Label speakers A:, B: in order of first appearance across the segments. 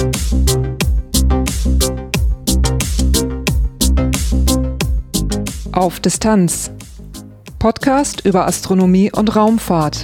A: Auf Distanz. Podcast über Astronomie und Raumfahrt.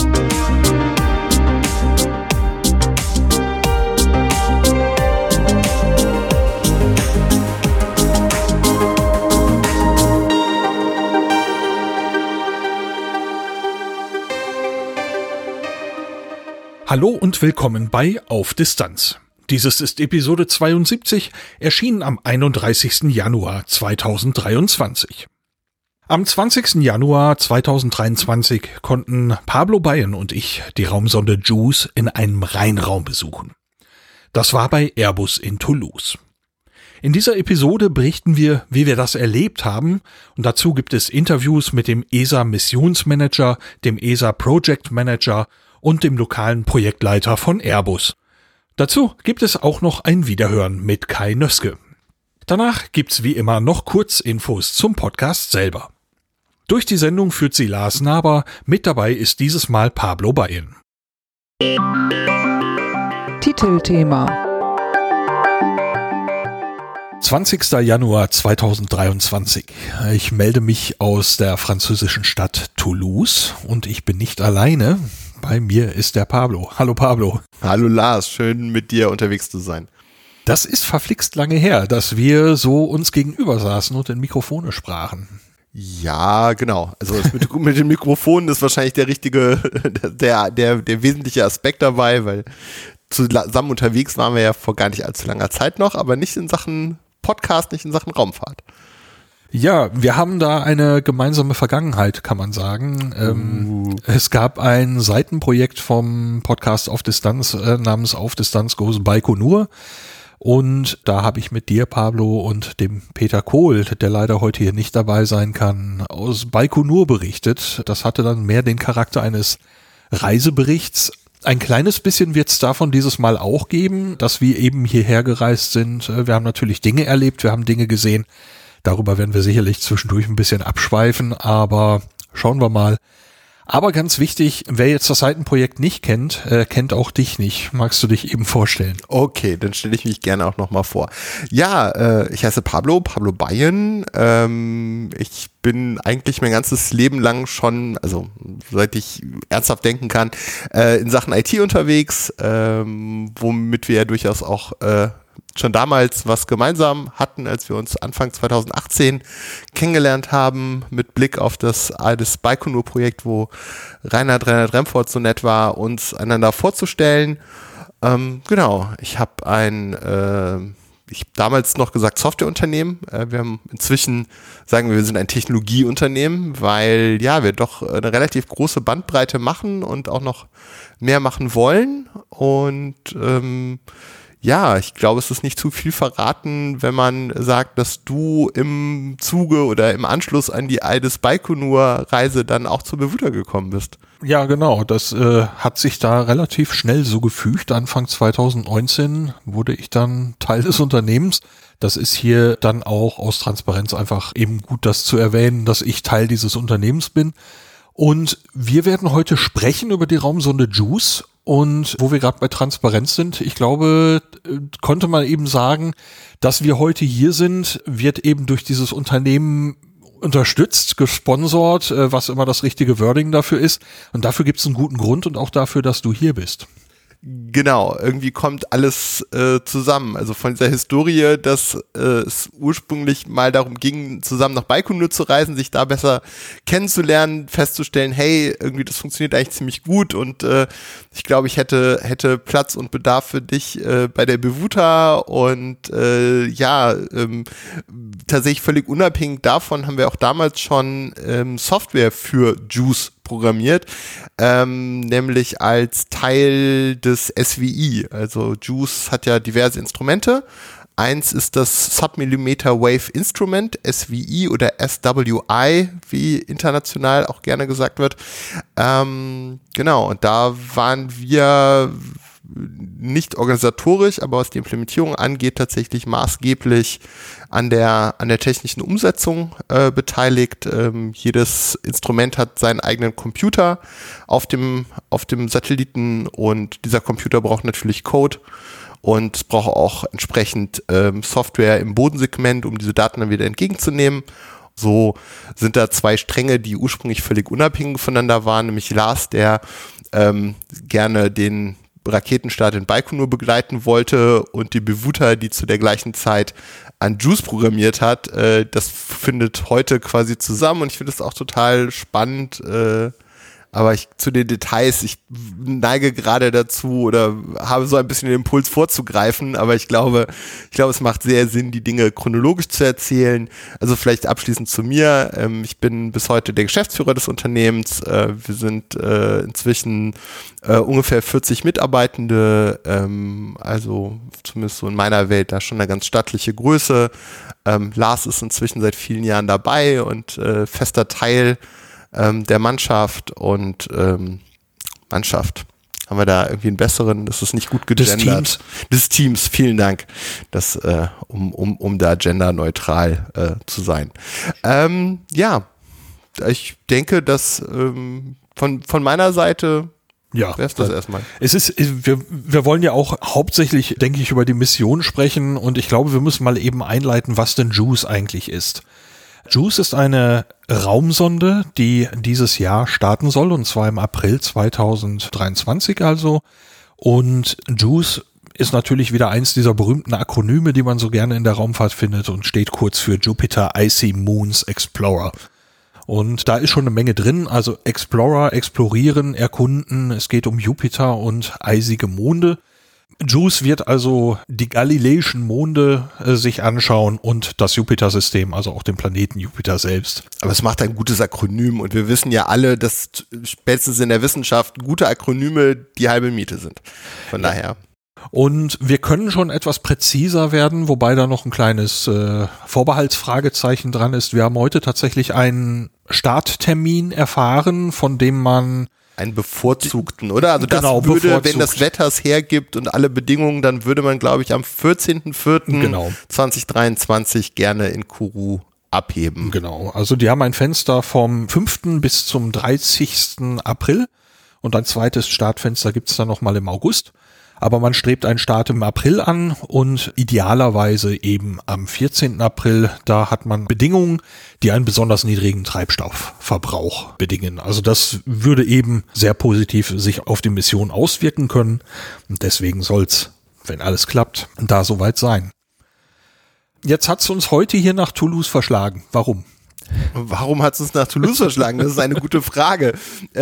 B: Hallo und willkommen bei Auf Distanz. Dieses ist Episode 72, erschienen am 31. Januar 2023. Am 20. Januar 2023 konnten Pablo Bayen und ich die Raumsonde JUICE in einem Rheinraum besuchen. Das war bei Airbus in Toulouse. In dieser Episode berichten wir, wie wir das erlebt haben, und dazu gibt es Interviews mit dem ESA-Missionsmanager, dem ESA-Project-Manager und dem lokalen Projektleiter von Airbus. Dazu gibt es auch noch ein Wiederhören mit Kai Nöske. Danach gibt's wie immer noch Kurzinfos zum Podcast selber. Durch die Sendung führt sie Lars Naber, mit dabei ist dieses Mal Pablo Bayen.
A: Titelthema:
B: 20. Januar 2023. Ich melde mich aus der französischen Stadt Toulouse und ich bin nicht alleine. Bei mir ist der Pablo. Hallo Pablo.
C: Hallo Lars, schön mit dir unterwegs zu sein.
B: Das ist verflixt lange her, dass wir so uns gegenüber saßen und in Mikrofone sprachen.
C: Ja, genau. Also das mit den Mikrofonen ist wahrscheinlich der wesentliche Aspekt dabei, weil zusammen unterwegs waren wir ja vor gar nicht allzu langer Zeit noch, aber nicht in Sachen Podcast, nicht in Sachen Raumfahrt.
B: Ja, wir haben da eine gemeinsame Vergangenheit, kann man sagen. Es gab ein Seitenprojekt vom Podcast Auf Distanz namens Auf Distanz Goes Baikonur. Und da habe ich mit dir, Pablo, und dem Peter Kohl, der leider heute hier nicht dabei sein kann, aus Baikonur berichtet. Das hatte dann mehr den Charakter eines Reiseberichts. Ein kleines bisschen wird es davon dieses Mal auch geben, dass wir eben hierher gereist sind. Wir haben natürlich Dinge erlebt, wir haben Dinge gesehen. Darüber werden wir sicherlich zwischendurch ein bisschen abschweifen, aber schauen wir mal. Aber ganz wichtig, wer jetzt das Seitenprojekt nicht kennt, kennt auch dich nicht. Magst du dich eben vorstellen?
C: Okay, dann stelle ich mich gerne auch nochmal vor. Ja, ich heiße Pablo Bayen. Ich bin eigentlich mein ganzes Leben lang schon, also seit ich ernsthaft denken kann, in Sachen IT unterwegs, womit wir ja durchaus auch schon damals was gemeinsam hatten, als wir uns Anfang 2018 kennengelernt haben, mit Blick auf das Baikonur-Projekt, wo Reinhard Remford so nett war, uns einander vorzustellen. Genau, ich habe damals noch gesagt Softwareunternehmen. Wir haben inzwischen, sagen wir sind ein Technologieunternehmen, weil ja, wir doch eine relativ große Bandbreite machen und auch noch mehr machen wollen. Und ja, ich glaube, es ist nicht zu viel verraten, wenn man sagt, dass du im Zuge oder im Anschluss an die Baikonur-Reise dann auch zur Bewuta gekommen bist.
B: Ja, genau. Das hat sich da relativ schnell so gefügt. Anfang 2019 wurde ich dann Teil des Unternehmens. Das ist hier dann auch aus Transparenz einfach eben gut, das zu erwähnen, dass ich Teil dieses Unternehmens bin. Und wir werden heute sprechen über die Raumsonde JUICE. Und wo wir gerade bei Transparenz sind, ich glaube, konnte man eben sagen, dass wir heute hier sind, wird eben durch dieses Unternehmen unterstützt, gesponsert, was immer das richtige Wording dafür ist. Und dafür gibt es einen guten Grund und auch dafür, dass du hier bist.
C: Genau, irgendwie kommt alles zusammen. Also von dieser Historie, dass es ursprünglich mal darum ging, zusammen nach Baikonur zu reisen, sich da besser kennenzulernen, festzustellen, hey, irgendwie das funktioniert eigentlich ziemlich gut und ich glaube, ich hätte Platz und Bedarf für dich bei der Bewuta und tatsächlich völlig unabhängig davon haben wir auch damals schon Software für JUICE programmiert, nämlich als Teil des SWI. Also JUICE hat ja diverse Instrumente. Eins ist das Submillimeter Wave Instrument, SWI oder SWI, wie international auch gerne gesagt wird. Genau, und da waren wir nicht organisatorisch, aber was die Implementierung angeht, tatsächlich maßgeblich an der technischen Umsetzung beteiligt. Jedes Instrument hat seinen eigenen Computer auf dem Satelliten und dieser Computer braucht natürlich Code. und es braucht auch entsprechend Software im Bodensegment, um diese Daten dann wieder entgegenzunehmen. So sind da zwei Stränge, die ursprünglich völlig unabhängig voneinander waren, nämlich Lars, der gerne den Raketenstart in Baikonur begleiten wollte, und die Bewuta, die zu der gleichen Zeit an JUICE programmiert hat. Das findet heute quasi zusammen, und ich finde das auch total spannend, aber zu den Details, ich neige gerade dazu oder habe so ein bisschen den Impuls vorzugreifen, aber ich glaube, es macht sehr Sinn, die Dinge chronologisch zu erzählen. Also vielleicht abschließend zu mir. Ich bin bis heute der Geschäftsführer des Unternehmens. Wir sind inzwischen ungefähr 40 Mitarbeitende, also zumindest so in meiner Welt da schon eine ganz stattliche Größe. Lars ist inzwischen seit vielen Jahren dabei und fester Teil der Mannschaft, und Mannschaft. Haben wir da irgendwie einen besseren? Das ist nicht gut gegendert. Des Teams, vielen Dank. Das, um da genderneutral zu sein. Ja, ich denke, dass von meiner Seite
B: ja,
C: wäre es das erstmal.
B: Wir wollen ja auch hauptsächlich, denke ich, über die Mission sprechen, und ich glaube, wir müssen mal eben einleiten, was denn JUICE eigentlich ist. JUICE ist eine Raumsonde, die dieses Jahr starten soll, und zwar im April 2023 also. Und JUICE ist natürlich wieder eins dieser berühmten Akronyme, die man so gerne in der Raumfahrt findet, und steht kurz für Jupiter Icy Moons Explorer. Und da ist schon eine Menge drin, also Explorer, explorieren, erkunden, es geht um Jupiter und eisige Monde. JUICE wird also die galileischen Monde sich anschauen und das Jupiter-System, also auch den Planeten Jupiter selbst.
C: Aber es macht ein gutes Akronym, und wir wissen ja alle, dass spätestens in der Wissenschaft gute Akronyme die halbe Miete sind. Von daher.
B: Und wir können schon etwas präziser werden, wobei da noch ein kleines Vorbehaltsfragezeichen dran ist. Wir haben heute tatsächlich einen Starttermin erfahren, von dem man
C: einen bevorzugten, oder? Also das
B: genau,
C: würde,
B: bevorzugt.
C: Wenn das Wetter es hergibt und alle Bedingungen, dann würde man, glaube ich, am 14.04.2023 gerne in Kourou abheben.
B: Genau, also die haben ein Fenster vom 5. bis zum 30. April, und ein zweites Startfenster gibt's dann nochmal im August. Aber man strebt einen Start im April an, und idealerweise eben am 14. April. Da hat man Bedingungen, die einen besonders niedrigen Treibstoffverbrauch bedingen. Also das würde eben sehr positiv sich auf die Mission auswirken können. Und deswegen soll's, wenn alles klappt, da soweit sein. Jetzt hat's uns heute hier nach Toulouse verschlagen. Warum?
C: Warum hat es uns nach Toulouse verschlagen? Das ist eine gute Frage.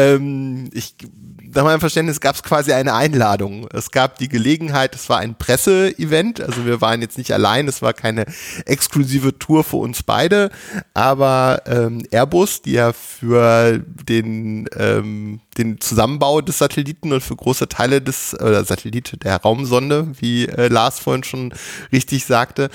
C: Nach meinem Verständnis gab es quasi eine Einladung. Es gab die Gelegenheit, es war ein Presseevent, also wir waren jetzt nicht allein, es war keine exklusive Tour für uns beide, aber Airbus, die ja für den Zusammenbau des Satelliten und für große Teile Satellit der Raumsonde, wie Lars vorhin schon richtig sagte,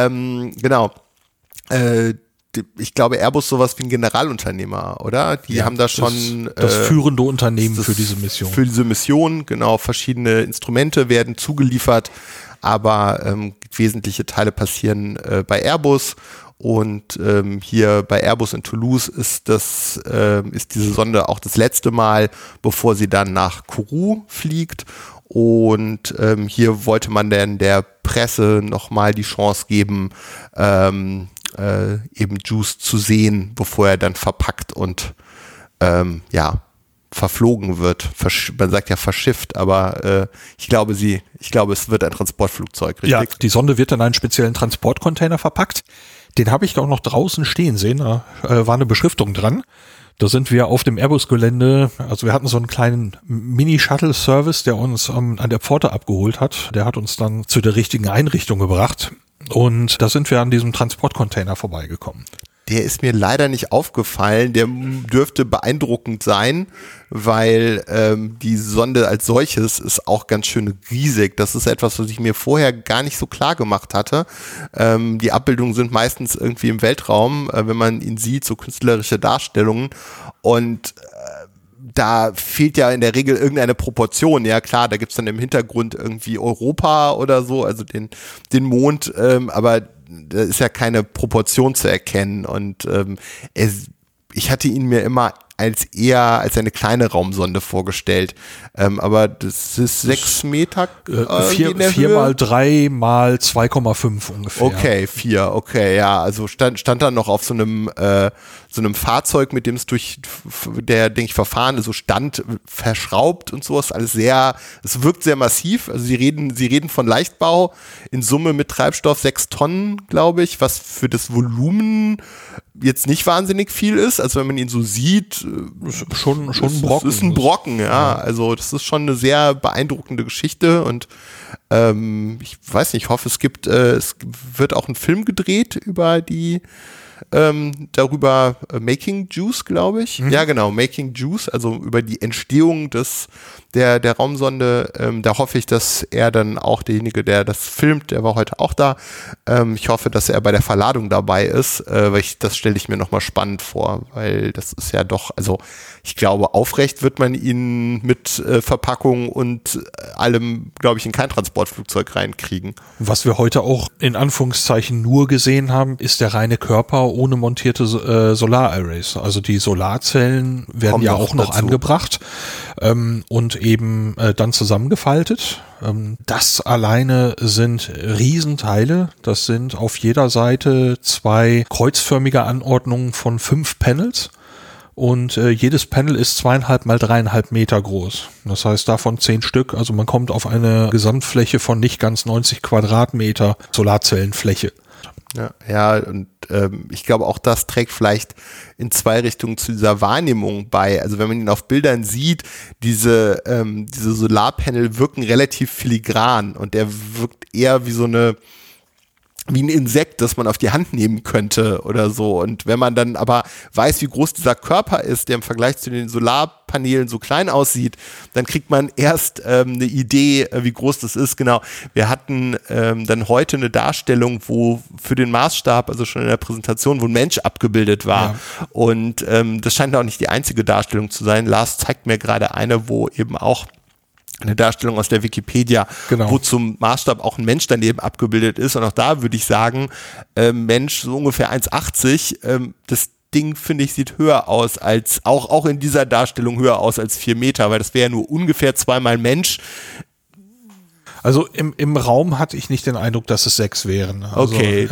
C: ich glaube, Airbus sowas wie ein Generalunternehmer, oder? Die haben da schon
B: das führende Unternehmen für diese Mission.
C: Für diese Mission, genau. Verschiedene Instrumente werden zugeliefert, aber wesentliche Teile passieren bei Airbus. Und hier bei Airbus in Toulouse ist diese Sonde auch das letzte Mal, bevor sie dann nach Kourou fliegt. Und hier wollte man dann der Presse nochmal die Chance geben, eben JUICE zu sehen, bevor er dann verpackt und verflogen wird. Man sagt ja verschifft, aber ich glaube, es wird ein Transportflugzeug, richtig?
B: Ja, die Sonde wird in einen speziellen Transportcontainer verpackt. Den habe ich auch noch draußen stehen sehen. Da war eine Beschriftung dran. Da sind wir auf dem Airbus-Gelände, also wir hatten so einen kleinen Mini-Shuttle-Service, der uns an der Pforte abgeholt hat. Der hat uns dann zu der richtigen Einrichtung gebracht. Und da sind wir an diesem Transportcontainer vorbeigekommen.
C: Der ist mir leider nicht aufgefallen. Der dürfte beeindruckend sein, weil die Sonde als solches ist auch ganz schön riesig. Das ist etwas, was ich mir vorher gar nicht so klar gemacht hatte. Die Abbildungen sind meistens irgendwie im Weltraum, wenn man ihn sieht, so künstlerische Darstellungen. Und da fehlt ja in der Regel irgendeine Proportion. Ja klar, da gibt's dann im Hintergrund irgendwie Europa oder so, also den Mond, aber da ist ja keine Proportion zu erkennen. Und ich hatte ihn mir immer als eine kleine Raumsonde vorgestellt. Aber das ist 6 Meter.
B: 4 mal 3 mal 2,5 ungefähr.
C: Okay, 4, okay, ja. Also stand dann noch auf so einem Fahrzeug, mit dem es durch der, denke ich, Verfahren ist, so stand verschraubt und sowas. Alles es wirkt sehr massiv. Also sie reden von Leichtbau in Summe mit Treibstoff 6 Tonnen, glaube ich, was für das Volumen jetzt nicht wahnsinnig viel ist. Also wenn man ihn so sieht,
B: schon ein Brocken.
C: Ist ein Brocken, ja. Also das ist schon eine sehr beeindruckende Geschichte und ich weiß nicht, ich hoffe, es wird auch ein Film gedreht über darüber Making Juice, glaube ich. Ja, genau, Making Juice, also über die Entstehung der Raumsonde. Da hoffe ich, dass er dann auch derjenige, der das filmt, der war heute auch da. Ich hoffe, dass er bei der Verladung dabei ist, weil das stelle ich mir nochmal spannend vor, weil das ist ja doch, also ich glaube, aufrecht wird man ihn mit Verpackung und allem, glaube ich, in kein Transportflugzeug reinkriegen.
B: Was wir heute auch in Anführungszeichen nur gesehen haben, ist der reine Körper ohne montierte Solararrays. Also die Solarzellen werden ja auch noch angebracht und eben dann zusammengefaltet. Das alleine sind Riesenteile. Das sind auf jeder Seite 2 kreuzförmige Anordnungen von 5 Panels. Und jedes Panel ist 2,5 mal 3,5 Meter groß. Das heißt davon 10 Stück. Also man kommt auf eine Gesamtfläche von nicht ganz 90 Quadratmeter Solarzellenfläche.
C: Ja, und ich glaube auch das trägt vielleicht in 2 Richtungen zu dieser Wahrnehmung bei. Also wenn man ihn auf Bildern sieht, diese Solarpanel wirken relativ filigran und der wirkt eher wie wie ein Insekt, das man auf die Hand nehmen könnte oder so. Und wenn man dann aber weiß, wie groß dieser Körper ist, der im Vergleich zu den Solarpanelen so klein aussieht, dann kriegt man erst eine Idee, wie groß das ist. Genau. Wir hatten dann heute eine Darstellung, wo für den Maßstab, also schon in der Präsentation, wo ein Mensch abgebildet war. Ja. Und das scheint auch nicht die einzige Darstellung zu sein. Lars zeigt mir gerade eine, wo eben auch eine Darstellung aus der Wikipedia, genau, wo zum Maßstab auch ein Mensch daneben abgebildet ist. Und auch da würde ich sagen, Mensch so ungefähr 1,80, das Ding, finde ich, sieht höher aus als, auch in dieser Darstellung höher aus als 4 Meter, weil das wäre ja nur ungefähr 2 mal Mensch.
B: Also im Raum hatte ich nicht den Eindruck, dass es 6 wären. Also,
C: okay,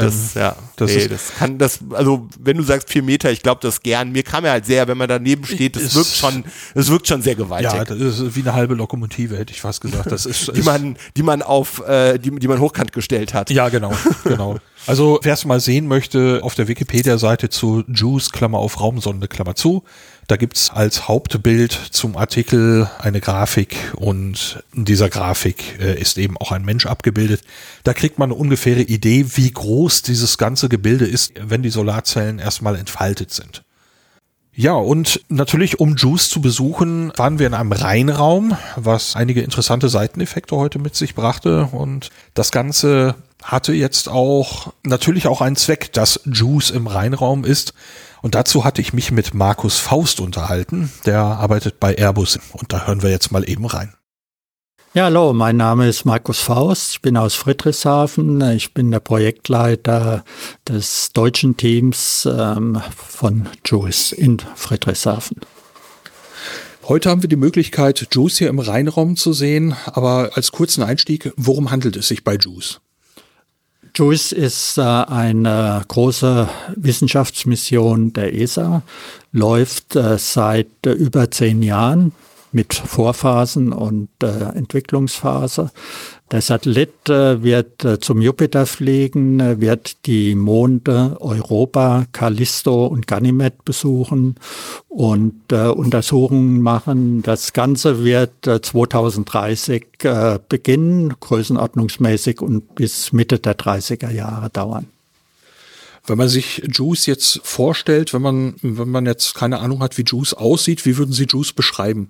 C: also wenn du sagst 4 Meter, ich glaube das gern. Mir kam ja halt sehr, wenn man daneben steht, es wirkt schon sehr gewaltig.
B: Ja, das ist wie eine halbe Lokomotive, hätte ich fast gesagt. Das ist
C: die man hochkant gestellt hat.
B: Ja, genau. Also wer es mal sehen möchte, auf der Wikipedia-Seite zu JUICE, Klammer auf Raumsonde, Klammer zu, da gibt's als Hauptbild zum Artikel eine Grafik und in dieser Grafik ist eben auch ein Mensch abgebildet. Da kriegt man eine ungefähre Idee, wie groß dieses ganze Gebilde ist, wenn die Solarzellen erstmal entfaltet sind. Ja, und natürlich, um JUICE zu besuchen, waren wir in einem Reinraum, was einige interessante Seiteneffekte heute mit sich brachte. Und das Ganze hatte jetzt natürlich auch einen Zweck, dass JUICE im Reinraum ist. Und dazu hatte ich mich mit Markus Faust unterhalten. Der arbeitet bei Airbus. Und da hören wir jetzt mal eben rein.
D: Ja, hallo, mein Name ist Markus Faust. Ich bin aus Friedrichshafen. Ich bin der Projektleiter des deutschen Teams von JUICE in Friedrichshafen.
B: Heute haben wir die Möglichkeit, JUICE hier im Rheinraum zu sehen. Aber als kurzen Einstieg, worum handelt es sich bei JUICE?
D: JUICE ist eine große Wissenschaftsmission der ESA, läuft seit über 10 Jahren mit Vorphasen und Entwicklungsphase. Der Satellit wird zum Jupiter fliegen, wird die Monde Europa, Callisto und Ganymed besuchen und Untersuchungen machen. Das Ganze wird 2030 beginnen, größenordnungsmäßig, und bis Mitte der 30er Jahre dauern.
B: Wenn man sich JUICE jetzt vorstellt, wenn man jetzt keine Ahnung hat, wie JUICE aussieht, wie würden Sie JUICE beschreiben?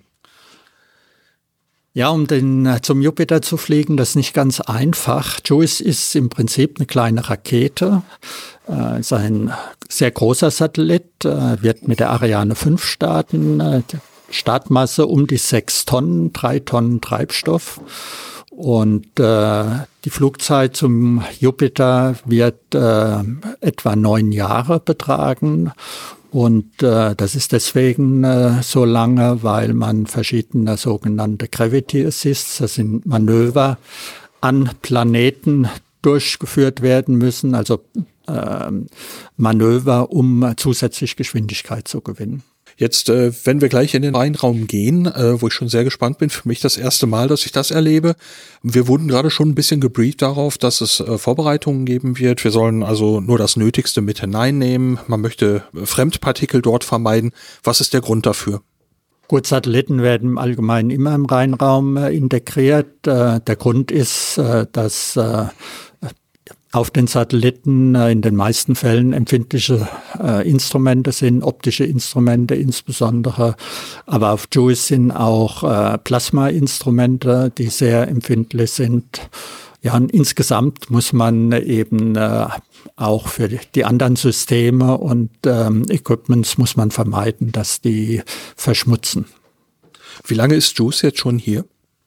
D: Ja, um zum Jupiter zu fliegen, das ist nicht ganz einfach. JUICE ist im Prinzip eine kleine Rakete, ist ein sehr großer Satellit, wird mit der Ariane 5 starten, Startmasse um die 6 Tonnen, 3 Tonnen Treibstoff. Und die Flugzeit zum Jupiter wird etwa 9 Jahre betragen. Und das ist deswegen so lange, weil man verschiedene sogenannte Gravity Assists, das sind Manöver an Planeten durchgeführt werden müssen, also Manöver, um zusätzlich Geschwindigkeit zu gewinnen.
B: Jetzt, wenn wir gleich in den Rheinraum gehen, wo ich schon sehr gespannt bin, für mich das erste Mal, dass ich das erlebe. Wir wurden gerade schon ein bisschen gebrieft darauf, dass es Vorbereitungen geben wird. Wir sollen also nur das Nötigste mit hineinnehmen. Man möchte Fremdpartikel dort vermeiden. Was ist der Grund dafür?
D: Gut, Satelliten werden im Allgemeinen immer im Rheinraum integriert. Der Grund ist, dass auf den Satelliten in den meisten Fällen empfindliche Instrumente sind, optische Instrumente insbesondere. Aber auf JUICE sind auch Plasma-Instrumente, die sehr empfindlich sind. Ja, und insgesamt muss man eben auch für die anderen Systeme und Equipments muss man vermeiden, dass die verschmutzen.
B: Wie lange ist JUICE jetzt schon hier?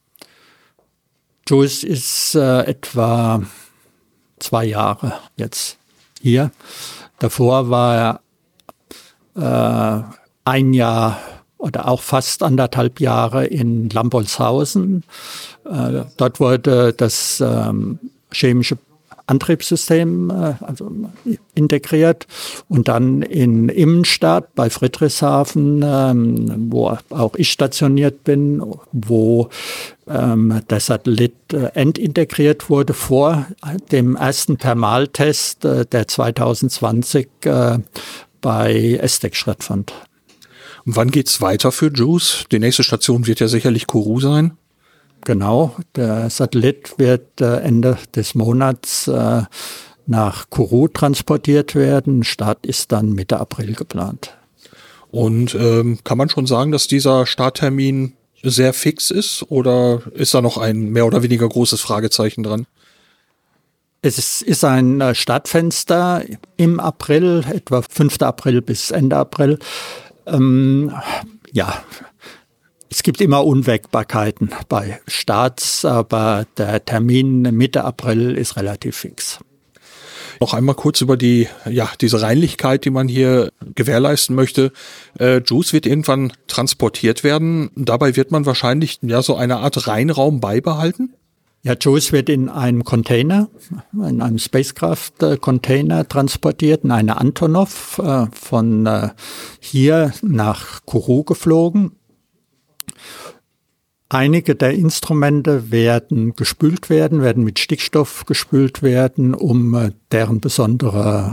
D: JUICE ist etwa 2 Jahre jetzt hier. Davor war er 1 Jahr oder auch fast 1,5 Jahre in Lambolzhausen. Dort wurde das chemische Antriebssystem also integriert und dann in Immenstadt bei Friedrichshafen, wo auch ich stationiert bin, wo der Satellit endintegriert wurde vor dem ersten Thermaltest, der 2020 bei ESTEC stattfand.
B: Und wann geht's weiter für JUICE? Die nächste Station wird ja sicherlich Kourou sein.
D: Genau, der Satellit wird Ende des Monats nach Kourou transportiert werden. Start ist dann Mitte April geplant.
B: Und kann man schon sagen, dass dieser Starttermin sehr fix ist oder ist da noch ein mehr oder weniger großes Fragezeichen dran?
D: Es ist ein Startfenster im April, etwa 5. April bis Ende April. Ja, es gibt immer Unwägbarkeiten bei Starts, aber der Termin Mitte April ist relativ fix.
B: Noch einmal kurz über diese Reinlichkeit, die man hier gewährleisten möchte. JUICE wird irgendwann transportiert werden. Dabei wird man wahrscheinlich so eine Art Reinraum beibehalten?
D: Ja, JUICE wird in einem Container, in einem Spacecraft-Container transportiert, in eine Antonov von hier nach Kourou geflogen. Einige der Instrumente werden gespült werden mit Stickstoff gespült werden, um deren besondere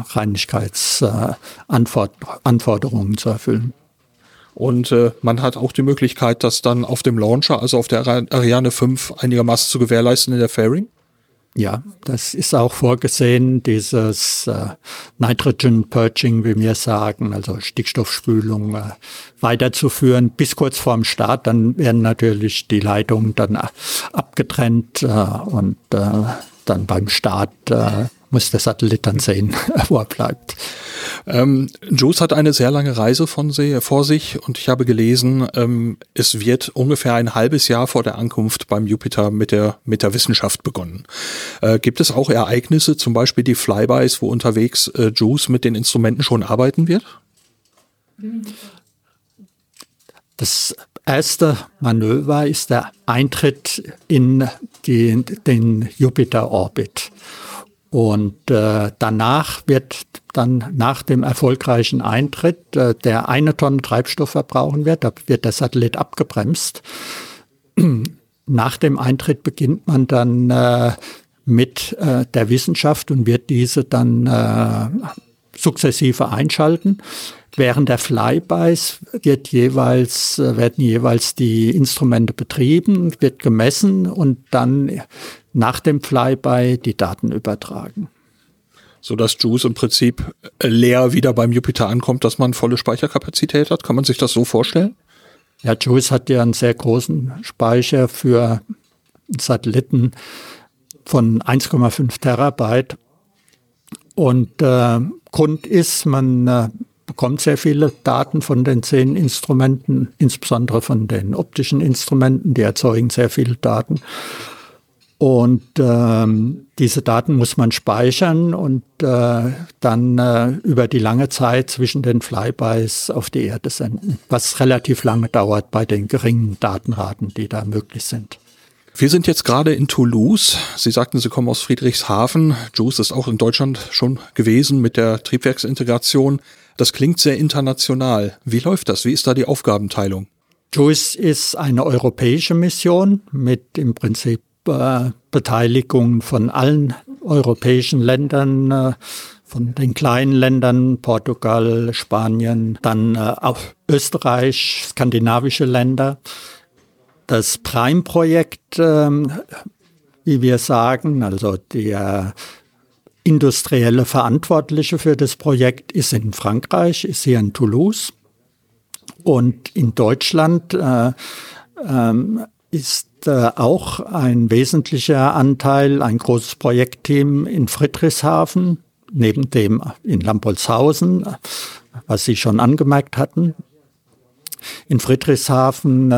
D: Reinigkeitsanforderungen zu erfüllen.
B: Und man hat auch die Möglichkeit, das dann auf dem Launcher, also auf der Ariane 5, einigermaßen zu gewährleisten in der Fairing?
D: Ja, das ist auch vorgesehen, dieses Nitrogen Purging, wie wir sagen, also Stickstoffspülung weiterzuführen bis kurz vorm Start. Dann werden natürlich die Leitungen dann abgetrennt und dann beim Start muss der Satellit dann sehen, wo er bleibt.
B: JUICE hat eine sehr lange Reise vor sich und ich habe gelesen, es wird ungefähr ein halbes Jahr vor der Ankunft beim Jupiter mit der Wissenschaft begonnen. Gibt es auch Ereignisse, zum Beispiel die Flybys, wo unterwegs JUICE mit den Instrumenten schon arbeiten wird?
D: Das erste Manöver ist der Eintritt in den Jupiter-Orbit. Und danach wird dann nach dem erfolgreichen Eintritt, der 1 Tonne Treibstoff verbrauchen wird, da wird der Satellit abgebremst. Nach dem Eintritt beginnt man dann mit der Wissenschaft und wird diese dann sukzessive einschalten. Während der Flybys werden jeweils die Instrumente betrieben, wird gemessen und dann nach dem Flyby die Daten übertragen.
B: Sodass JUICE im Prinzip leer wieder beim Jupiter ankommt, dass man volle Speicherkapazität hat? Kann man sich das so vorstellen?
D: Ja, JUICE hat ja einen sehr großen Speicher für Satelliten von 1,5 Terabyte. Und Grund ist, man bekommt sehr viele Daten von den 10 Instrumenten, insbesondere von den optischen Instrumenten, die erzeugen sehr viele Daten. Und diese Daten muss man speichern und dann über die lange Zeit zwischen den Flybys auf die Erde senden, was relativ lange dauert bei den geringen Datenraten, die da möglich sind.
B: Wir sind jetzt gerade in Toulouse. Sie sagten, Sie kommen aus Friedrichshafen. JUICE ist auch in Deutschland schon gewesen mit der Triebwerksintegration. Das klingt sehr international. Wie läuft das? Wie ist da die Aufgabenteilung?
D: JUICE ist eine europäische Mission mit im Prinzip Beteiligung von allen europäischen Ländern, von den kleinen Ländern, Portugal, Spanien, dann auch Österreich, skandinavische Länder. Das Prime-Projekt, wie wir sagen, also der industrielle Verantwortliche für das Projekt ist in Frankreich, ist hier in Toulouse. Und in Deutschland ist auch ein wesentlicher Anteil, ein großes Projektteam in Friedrichshafen, neben dem in Lampolzhausen, was Sie schon angemerkt hatten. In Friedrichshafen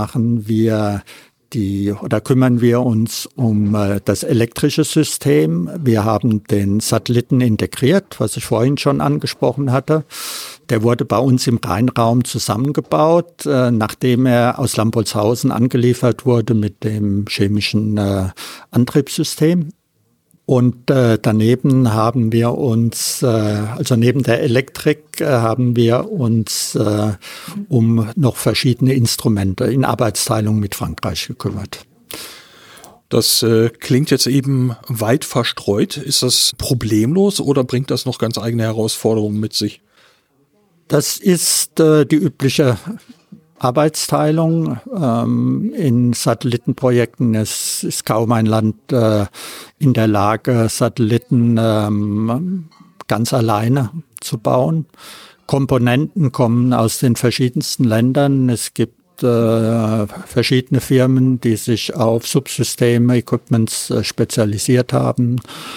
D: kümmern wir uns um das elektrische System. Wir haben den Satelliten integriert, was ich vorhin schon angesprochen hatte. Der wurde bei uns im Rheinraum zusammengebaut, nachdem er aus Lampolzhausen angeliefert wurde mit dem chemischen Antriebssystem. Und daneben haben wir uns, also neben der Elektrik, haben wir uns um noch verschiedene Instrumente in Arbeitsteilung mit Frankreich gekümmert.
B: Das klingt jetzt eben weit verstreut. Ist das problemlos oder bringt das noch ganz eigene Herausforderungen mit sich?
D: Das ist die übliche Arbeitsteilung. In Satellitenprojekten ist kaum ein Land in der Lage, Satelliten ganz alleine zu bauen. Komponenten kommen aus den verschiedensten Ländern. Es gibt verschiedene Firmen, die sich auf Subsysteme, Equipments spezialisiert haben.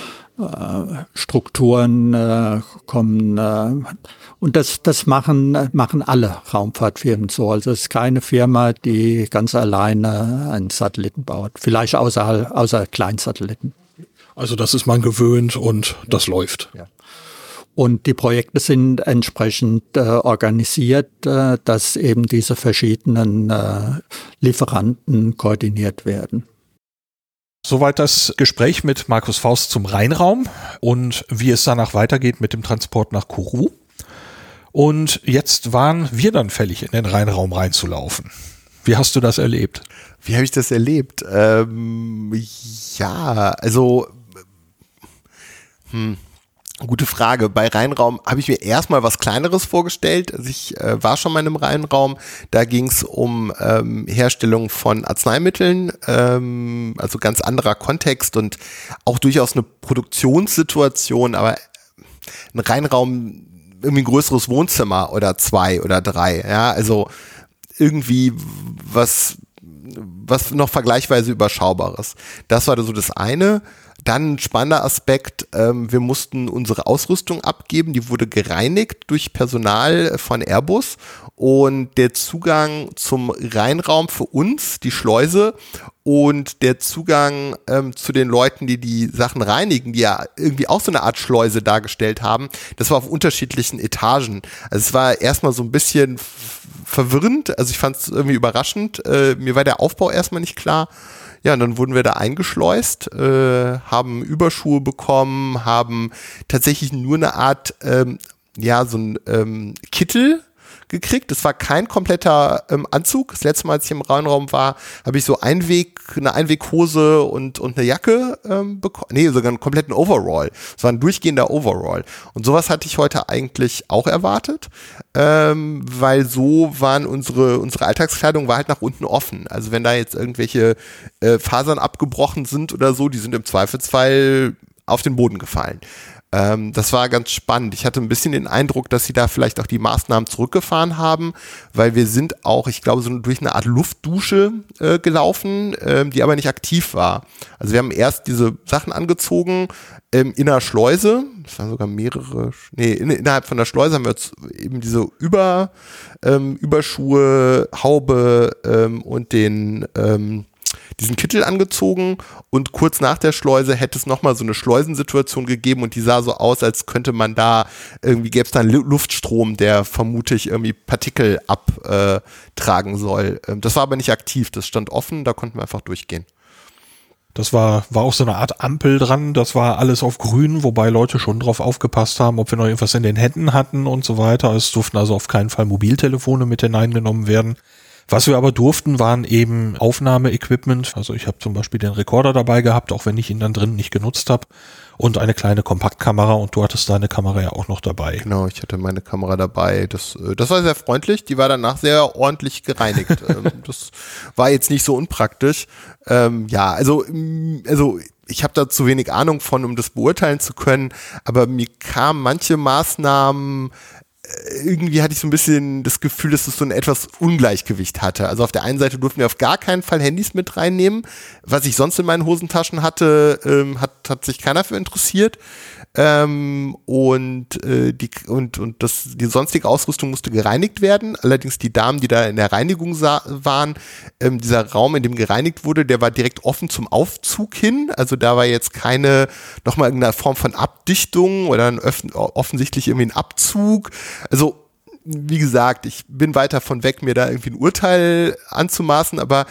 D: Strukturen kommen und das machen alle Raumfahrtfirmen so. Also es ist keine Firma, die ganz alleine einen Satelliten baut. Vielleicht außer Kleinsatelliten.
B: Also das ist man gewöhnt und das läuft.
D: Ja. Und die Projekte sind entsprechend organisiert, dass eben diese verschiedenen Lieferanten koordiniert werden.
B: Soweit das Gespräch mit Markus Faust zum Rheinraum und wie es danach weitergeht mit dem Transport nach Kourou. Und jetzt waren wir dann fällig, in den Rheinraum reinzulaufen. Wie hast du das erlebt?
C: Wie habe ich das erlebt? Gute Frage. Bei Rheinraum habe ich mir erstmal was Kleineres vorgestellt. Also ich war schon mal in einem Rheinraum. Da ging es um Herstellung von Arzneimitteln, also ganz anderer Kontext und auch durchaus eine Produktionssituation, aber ein Rheinraum, irgendwie ein größeres Wohnzimmer oder 2 oder 3. Ja, also irgendwie was noch vergleichsweise Überschaubares. Das war so das eine. Dann ein spannender Aspekt, wir mussten unsere Ausrüstung abgeben, die wurde gereinigt durch Personal von Airbus und der Zugang zum Rheinraum für uns, die Schleuse und der Zugang zu den Leuten, die die Sachen reinigen, die ja irgendwie auch so eine Art Schleuse dargestellt haben, das war auf unterschiedlichen Etagen. Also es war erstmal so ein bisschen verwirrend, also ich fand es irgendwie überraschend, mir war der Aufbau erstmal nicht klar. Ja, und dann wurden wir da eingeschleust, haben Überschuhe bekommen, haben tatsächlich nur eine Art, so ein Kittel gekriegt. Das war kein kompletter Anzug. Das letzte Mal, als ich im Rheinraum war, habe ich so eine Einweghose und eine Jacke bekommen. Nee, sogar einen kompletten Overall. Es war ein durchgehender Overall. Und sowas hatte ich heute eigentlich auch erwartet, weil so waren unsere Alltagskleidung war halt nach unten offen. Also wenn da jetzt irgendwelche Fasern abgebrochen sind oder so, die sind im Zweifelsfall auf den Boden gefallen. Das war ganz spannend. Ich hatte ein bisschen den Eindruck, dass sie da vielleicht auch die Maßnahmen zurückgefahren haben, weil wir sind auch, ich glaube, so durch eine Art Luftdusche gelaufen, die aber nicht aktiv war. Also wir haben erst diese Sachen angezogen in der Schleuse, das waren sogar innerhalb von der Schleuse haben wir jetzt eben diese Überschuhe, Haube und den Kittel angezogen und kurz nach der Schleuse hätte es nochmal so eine Schleusensituation gegeben und die sah so aus, als könnte man da, irgendwie gäbe es da einen Luftstrom, der vermutlich irgendwie Partikel abtragen soll. Das war aber nicht aktiv, das stand offen, da konnten wir einfach durchgehen.
B: Das war auch so eine Art Ampel dran, das war alles auf grün, wobei Leute schon drauf aufgepasst haben, ob wir noch irgendwas in den Händen hatten und so weiter. Es durften also auf keinen Fall Mobiltelefone mit hineingenommen werden. Was wir aber durften, waren eben Aufnahmeequipment. Also ich habe zum Beispiel den Rekorder dabei gehabt, auch wenn ich ihn dann drin nicht genutzt habe. Und eine kleine Kompaktkamera und du hattest deine Kamera ja auch noch dabei.
C: Genau, ich hatte meine Kamera dabei. Das war sehr freundlich. Die war danach sehr ordentlich gereinigt. Das war jetzt nicht so unpraktisch. Also ich habe da zu wenig Ahnung von, um das beurteilen zu können. Aber mir kamen manche Maßnahmen, irgendwie hatte ich so ein bisschen das Gefühl, dass es so ein etwas Ungleichgewicht hatte. Also auf der einen Seite durften wir auf gar keinen Fall Handys mit reinnehmen. Was ich sonst in meinen Hosentaschen hatte, hat sich keiner für interessiert. Die sonstige Ausrüstung musste gereinigt werden. Allerdings die Damen, die da in der Reinigung waren, dieser Raum, in dem gereinigt wurde, der war direkt offen zum Aufzug hin. Also da war jetzt keine nochmal irgendeine Form von Abdichtung oder offensichtlich irgendwie ein Abzug. Also wie gesagt, ich bin weit davon weg, mir da irgendwie ein Urteil anzumaßen, aber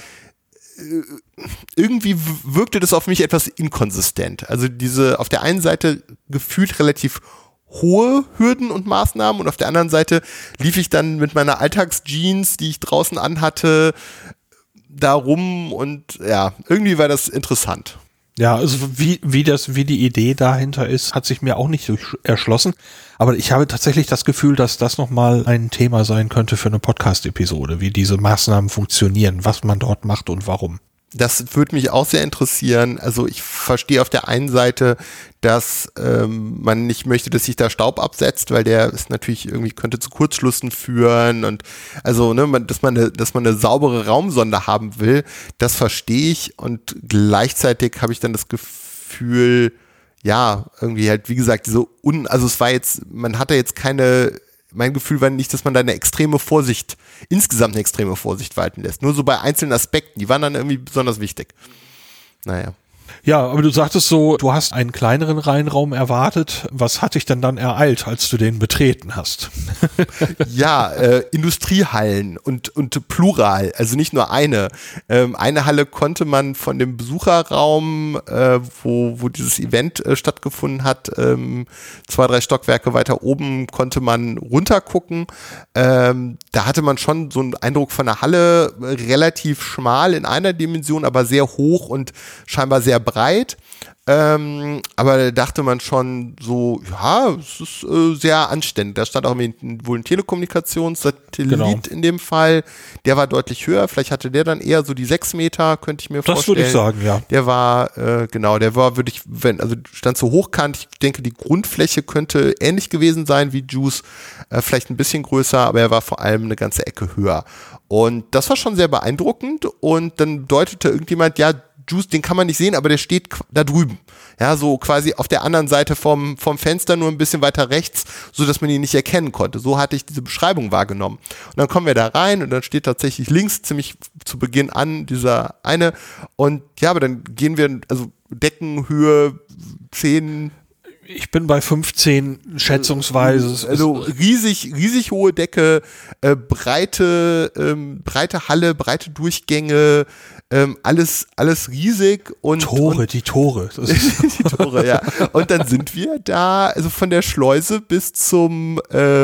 C: irgendwie wirkte das auf mich etwas inkonsistent. Also diese auf der einen Seite gefühlt relativ hohe Hürden und Maßnahmen und auf der anderen Seite lief ich dann mit meiner Alltagsjeans, die ich draußen anhatte, da rum und ja, irgendwie war das interessant.
B: Ja, also wie die Idee dahinter ist, hat sich mir auch nicht so erschlossen. Aber ich habe tatsächlich das Gefühl, dass das nochmal ein Thema sein könnte für eine Podcast-Episode, wie diese Maßnahmen funktionieren, was man dort macht und warum.
C: Das würde mich auch sehr interessieren. Also ich verstehe auf der einen Seite, dass man nicht möchte, dass sich da Staub absetzt, weil der ist natürlich irgendwie, könnte zu Kurzschlüssen führen und also dass man eine saubere Raumsonde haben will, das verstehe ich und gleichzeitig habe ich dann das Gefühl, ja, irgendwie halt, wie gesagt, also es war jetzt, man hatte jetzt mein Gefühl war nicht, dass man da insgesamt eine extreme Vorsicht walten lässt. Nur so bei einzelnen Aspekten, die waren dann irgendwie besonders wichtig. Naja.
B: Ja, aber du sagtest so, du hast einen kleineren Reinraum erwartet. Was hat dich denn dann ereilt, als du den betreten hast?
C: Ja, Industriehallen und plural, also nicht nur eine. Eine Halle konnte man von dem Besucherraum, wo dieses Event stattgefunden hat, 2-3 Stockwerke weiter oben konnte man runtergucken. Da hatte man schon so einen Eindruck von einer Halle, relativ schmal in einer Dimension, aber sehr hoch und scheinbar sehr breit. Aber da dachte man schon so, ja, es ist sehr anständig. Da stand auch wohl ein Telekommunikationssatellit in dem Fall. Der war deutlich höher. Vielleicht hatte der dann eher so die 6 Meter, könnte ich mir vorstellen.
B: Das würde ich sagen, ja.
C: Der war, stand so hochkant. Ich denke, die Grundfläche könnte ähnlich gewesen sein wie Juice. Vielleicht ein bisschen größer, aber er war vor allem eine ganze Ecke höher. Und das war schon sehr beeindruckend. Und dann deutete irgendjemand, ja, Juice, den kann man nicht sehen, aber der steht da drüben. Ja, so quasi auf der anderen Seite vom Fenster, nur ein bisschen weiter rechts, so dass man ihn nicht erkennen konnte. So hatte ich diese Beschreibung wahrgenommen. Und dann kommen wir da rein und dann steht tatsächlich links ziemlich zu Beginn an dieser eine. Und ja, aber dann gehen wir, also Deckenhöhe 10.
B: Ich bin bei 15 schätzungsweise.
C: Also riesig hohe Decke, breite Halle, breite Durchgänge, alles riesig und
B: die Tore.
C: Die Tore, ja. Und dann sind wir da, also von der Schleuse bis zu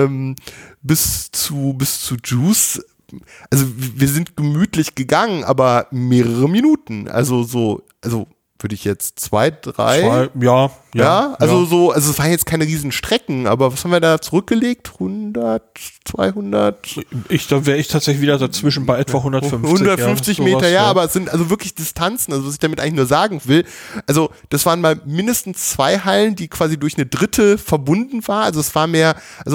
C: Juice. Also wir sind gemütlich gegangen, aber mehrere Minuten. Also würde ich jetzt 2, 3. Ja, also es waren jetzt keine riesen Strecken, aber was haben wir da zurückgelegt? 100, 200?
B: Da wäre ich tatsächlich wieder dazwischen bei etwa 150.
C: 150 Meter, ja, aber es sind also wirklich Distanzen, also was ich damit eigentlich nur sagen will, also das waren mal mindestens 2 Hallen, die quasi durch eine dritte verbunden war, also es war mehr, also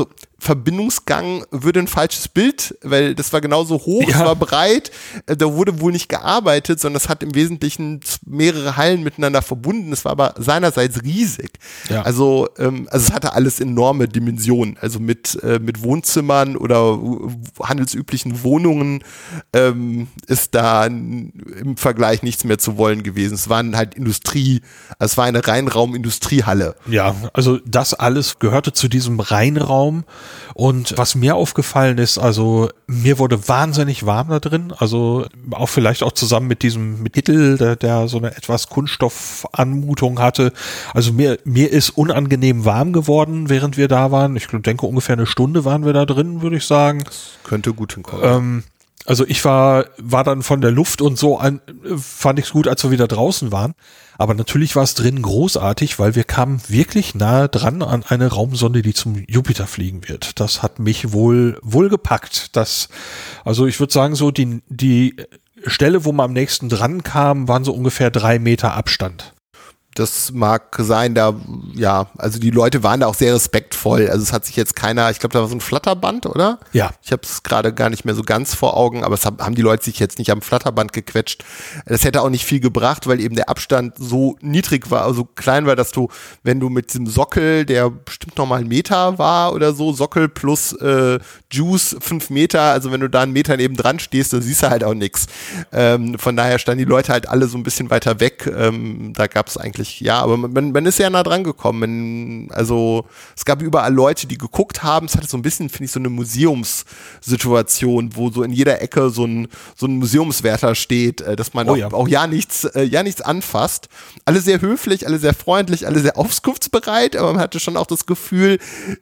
C: Verbindungsgang würde ein falsches Bild, weil das war genauso hoch, es war breit, da wurde wohl nicht gearbeitet, sondern es hat im Wesentlichen mehrere Hallen miteinander verbunden, es war aber seinerseits riesig. Ja. Also es hatte alles enorme Dimensionen, also mit Wohnzimmern oder handelsüblichen Wohnungen ist da im Vergleich nichts mehr zu wollen gewesen. Es waren halt es war eine Reinraum-Industriehalle.
B: Ja, also das alles gehörte zu diesem Reinraum. Und was mir aufgefallen ist, also mir wurde wahnsinnig warm da drin, also auch vielleicht auch zusammen mit diesem Kittel, der so eine etwas Kunststoffanmutung hatte. Also mir ist unangenehm warm geworden, während wir da waren. Ich denke, ungefähr eine Stunde waren wir da drin, würde ich sagen.
C: Das könnte gut hinkommen.
B: Also ich war dann von der Luft und so fand ich es gut, als wir wieder draußen waren. Aber natürlich war es drin großartig, weil wir kamen wirklich nahe dran an eine Raumsonde, die zum Jupiter fliegen wird. Das hat mich wohl gepackt. Also ich würde sagen, so die Stelle, wo man am nächsten dran kam, waren so ungefähr 3 Meter Abstand.
C: Das mag sein, also die Leute waren da auch sehr respektvoll. Also es hat sich jetzt keiner, ich glaube, da war so ein Flatterband, oder?
B: Ja.
C: Ich habe es gerade gar nicht mehr so ganz vor Augen, aber haben die Leute sich jetzt nicht am Flatterband gequetscht. Das hätte auch nicht viel gebracht, weil eben der Abstand so niedrig war, also klein war, dass du, wenn du mit diesem Sockel, der bestimmt noch mal 1 Meter war oder so, Sockel plus Juice 5 Meter, also wenn du da 1 Meter neben dran stehst, dann siehst du halt auch nichts. Von daher standen die Leute halt alle so ein bisschen weiter weg. Da gab es eigentlich aber man ist ja nah dran gekommen. Also es gab überall Leute, die geguckt haben. Es hatte so ein bisschen, finde ich, so eine Museumssituation, wo so in jeder Ecke so ein Museumswärter steht, dass man auch ja nichts anfasst. Alle sehr höflich, alle sehr freundlich, alle sehr auskunftsbereit, aber man hatte schon auch das Gefühl,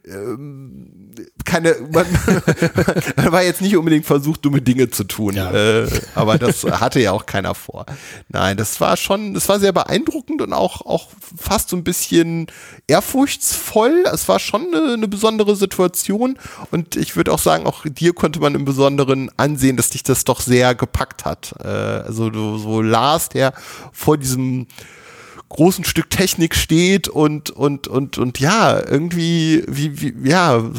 C: man war jetzt nicht unbedingt versucht, dumme Dinge zu tun. Ja. Aber das hatte ja auch keiner vor. Nein, das war sehr beeindruckend und auch fast so ein bisschen ehrfurchtsvoll. Es war schon eine besondere Situation und ich würde auch sagen, auch dir konnte man im Besonderen ansehen, dass dich das doch sehr gepackt hat. Also du so Lars, der vor diesem großen Stück Technik steht und ja, irgendwie, ich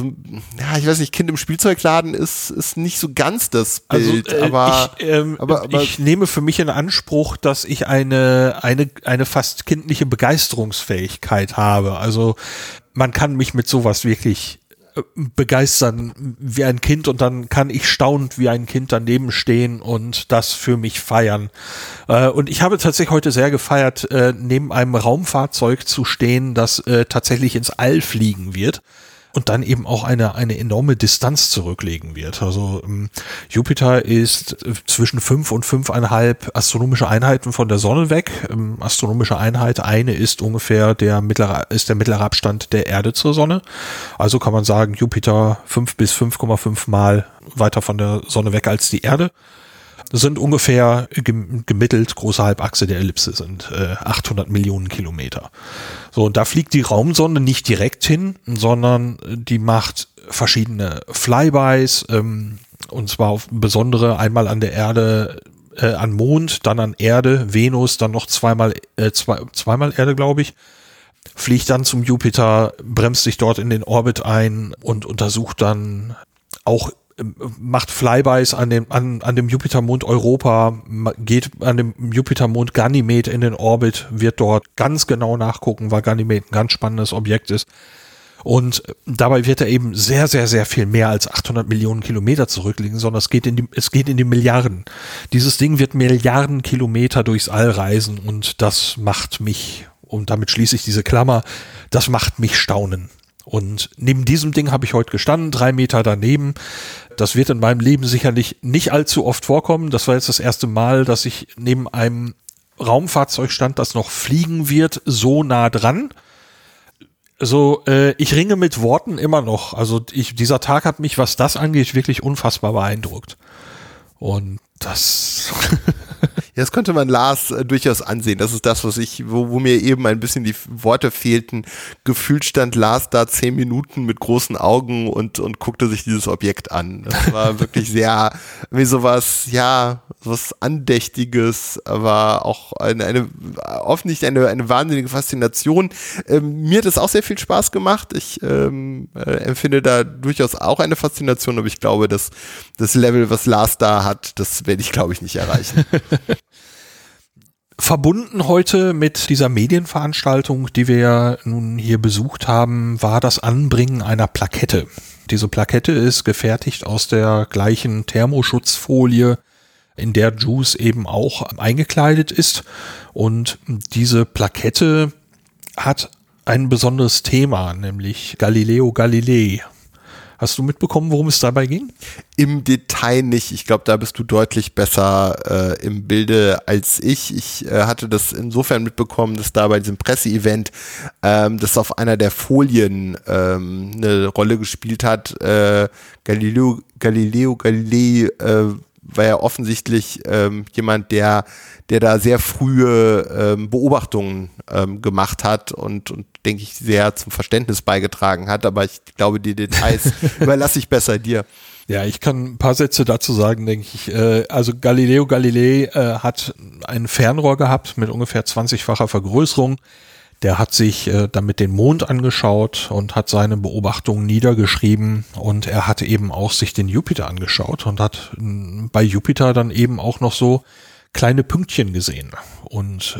C: weiß nicht, Kind im Spielzeugladen ist nicht so ganz das Bild, aber
B: ich nehme für mich in Anspruch, dass ich eine fast kindliche Begeisterungsfähigkeit habe. Also man kann mich mit sowas wirklich begeistern wie ein Kind und dann kann ich staunend wie ein Kind daneben stehen und das für mich feiern. Und ich habe tatsächlich heute sehr gefeiert, neben einem Raumfahrzeug zu stehen, das tatsächlich ins All fliegen wird und dann eben auch eine enorme Distanz zurücklegen wird. Also Jupiter ist zwischen 5 und 5,5 astronomische Einheiten von der Sonne weg. Astronomische Einheit, eine ist ungefähr der mittlere Abstand der Erde zur Sonne. Also kann man sagen, Jupiter 5 bis 5,5 Mal weiter von der Sonne weg als die Erde. Das sind ungefähr gemittelt, große Halbachse der Ellipse sind 800 Millionen Kilometer. So, und da fliegt die Raumsonde nicht direkt hin, sondern die macht verschiedene Flybys, und zwar auf besondere, einmal an der Erde, an Mond, dann an Erde, Venus, dann noch zweimal Erde, glaube ich. Fliegt dann zum Jupiter, bremst sich dort in den Orbit ein und untersucht dann auch, macht Flybys an dem Jupitermond Europa, geht an dem Jupitermond Ganymed in den Orbit, wird dort ganz genau nachgucken, weil Ganymed ein ganz spannendes Objekt ist. Und dabei wird er eben sehr, sehr, sehr viel mehr als 800 Millionen Kilometer zurückliegen, sondern es geht in die Milliarden. Dieses Ding wird Milliarden Kilometer durchs All reisen und das macht mich, und damit schließe ich diese Klammer, das macht mich staunen. Und neben diesem Ding habe ich heute gestanden, 3 Meter daneben. Das wird in meinem Leben sicherlich nicht allzu oft vorkommen. Das war jetzt das erste Mal, dass ich neben einem Raumfahrzeug stand, das noch fliegen wird, so nah dran. Also ich ringe mit Worten immer noch. Also dieser Tag hat mich, was das angeht, wirklich unfassbar beeindruckt. Und das...
C: das konnte man Lars durchaus ansehen. Das ist das, wo mir eben ein bisschen die Worte fehlten. Gefühlt stand Lars da 10 Minuten mit großen Augen und guckte sich dieses Objekt an. Das war wirklich sehr, wie sowas Andächtiges, aber auch eine wahnsinnige Faszination. Mir hat es auch sehr viel Spaß gemacht. Ich empfinde da durchaus auch eine Faszination, aber ich glaube, dass das Level, was Lars da hat, das werde ich, glaube ich, nicht erreichen.
B: Verbunden heute mit dieser Medienveranstaltung, die wir ja nun hier besucht haben, war das Anbringen einer Plakette. Diese Plakette ist gefertigt aus der gleichen Thermoschutzfolie, in der Juice eben auch eingekleidet ist. Und diese Plakette hat ein besonderes Thema, nämlich Galileo Galilei. Hast du mitbekommen, worum es dabei ging?
C: Im Detail nicht. Ich glaube, da bist du deutlich besser im Bilde als ich. Ich hatte das insofern mitbekommen, dass da bei diesem Presseevent das auf einer der Folien eine Rolle gespielt hat. Galileo Galilei war ja offensichtlich jemand, der da sehr frühe Beobachtungen gemacht hat und denke ich, sehr zum Verständnis beigetragen hat. Aber ich glaube, die Details überlasse ich besser dir.
B: Ja, ich kann ein paar Sätze dazu sagen, denke ich. Also Galileo Galilei hat ein Fernrohr gehabt mit ungefähr 20-facher Vergrößerung. Der hat sich damit den Mond angeschaut und hat seine Beobachtungen niedergeschrieben, und er hat eben auch sich den Jupiter angeschaut und hat bei Jupiter dann eben auch noch so kleine Pünktchen gesehen. Und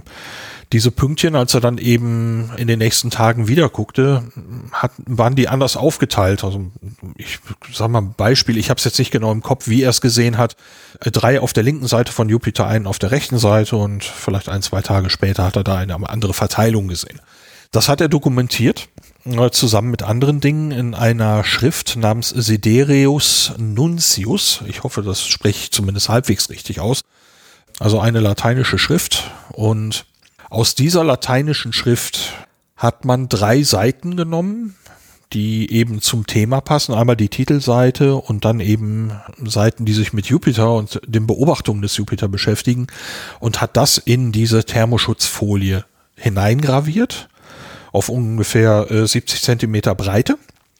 B: diese Pünktchen, als er dann eben in den nächsten Tagen wieder guckte, waren die anders aufgeteilt. Also ich sag mal ein Beispiel, ich habe es jetzt nicht genau im Kopf, wie er es gesehen hat. 3 auf der linken Seite von Jupiter, einen auf der rechten Seite, und vielleicht 1-2 Tage später hat er da eine andere Verteilung gesehen. Das hat er dokumentiert, zusammen mit anderen Dingen in einer Schrift namens Sidereus Nuncius. Ich hoffe, das spreche ich zumindest halbwegs richtig aus. Also eine lateinische Schrift, und aus dieser lateinischen Schrift hat man 3 Seiten genommen, die eben zum Thema passen. Einmal die Titelseite und dann eben Seiten, die sich mit Jupiter und den Beobachtungen des Jupiter beschäftigen, und hat das in diese Thermoschutzfolie hineingraviert auf ungefähr 70 Zentimeter Breite.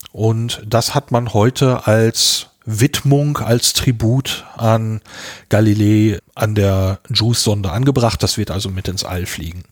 B: Und das hat man heute als Widmung, als Tribut an Galilei an der JUICE-Sonde angebracht. Das wird also mit ins All fliegen.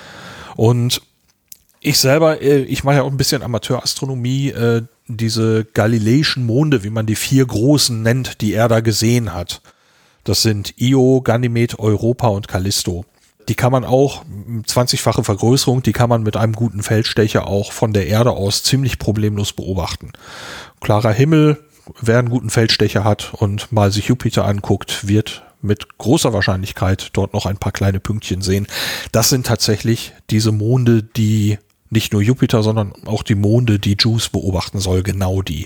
B: Und ich selber, ich mache ja auch ein bisschen Amateurastronomie, diese galileischen Monde, wie man die 4 großen nennt, die er da gesehen hat. Das sind Io, Ganymed, Europa und Callisto. Die kann man auch, 20-fache Vergrößerung, die kann man mit einem guten Feldstecher auch von der Erde aus ziemlich problemlos beobachten. Klarer Himmel, wer einen guten Feldstecher hat und mal sich Jupiter anguckt, wird mit großer Wahrscheinlichkeit dort noch ein paar kleine Pünktchen sehen. Das sind tatsächlich diese Monde, die nicht nur Jupiter, sondern auch die Monde, die JUICE beobachten soll, genau die.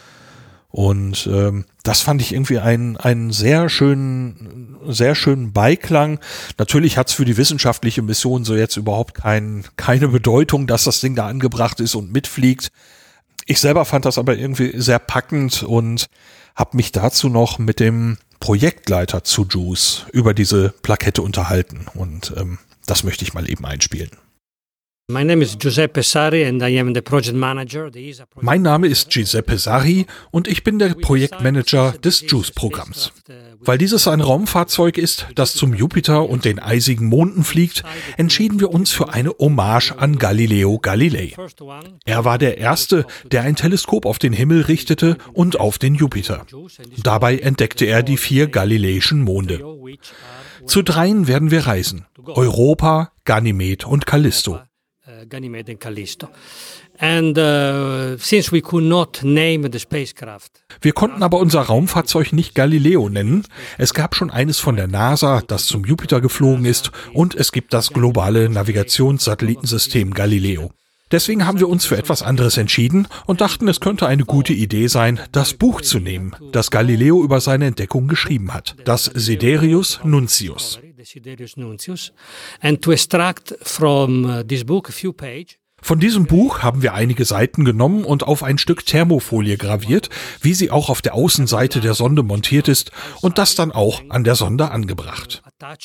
B: Und das fand ich irgendwie einen sehr schönen Beiklang. Natürlich hat es für die wissenschaftliche Mission so jetzt überhaupt keine Bedeutung, dass das Ding da angebracht ist und mitfliegt. Ich selber fand das aber irgendwie sehr packend und habe mich dazu noch mit dem Projektleiter zu JUICE über diese Plakette unterhalten. Und das möchte ich mal eben einspielen.
E: Mein Name ist Giuseppe Sari und
B: ich bin der Projektmanager des JUICE-Programms. Weil dieses ein Raumfahrzeug ist, das zum Jupiter und den eisigen Monden fliegt, entschieden wir uns für eine Hommage an Galileo Galilei. Er war der Erste, der ein Teleskop auf den Himmel richtete und auf den Jupiter. Dabei entdeckte er die 4 galileischen Monde. Zu 3 werden wir reisen: Europa, Ganymed und Callisto.
E: Ganymede and Callisto. And since we could not name the spacecraft.
B: Wir konnten aber unser Raumfahrzeug nicht Galileo nennen. Es gab schon eines von der NASA, das zum Jupiter geflogen ist, und es gibt das globale Navigationssatellitensystem Galileo. Deswegen haben wir uns für etwas anderes entschieden und dachten, es könnte eine gute Idee sein, das Buch zu nehmen, das Galileo über seine Entdeckung geschrieben hat, das Sidereus Nuncius.
E: And to extract from this book a few pages.
B: Von diesem Buch haben wir einige Seiten genommen und auf ein Stück Thermofolie graviert, wie sie auch auf der Außenseite der Sonde montiert ist und das dann auch an der Sonde angebracht.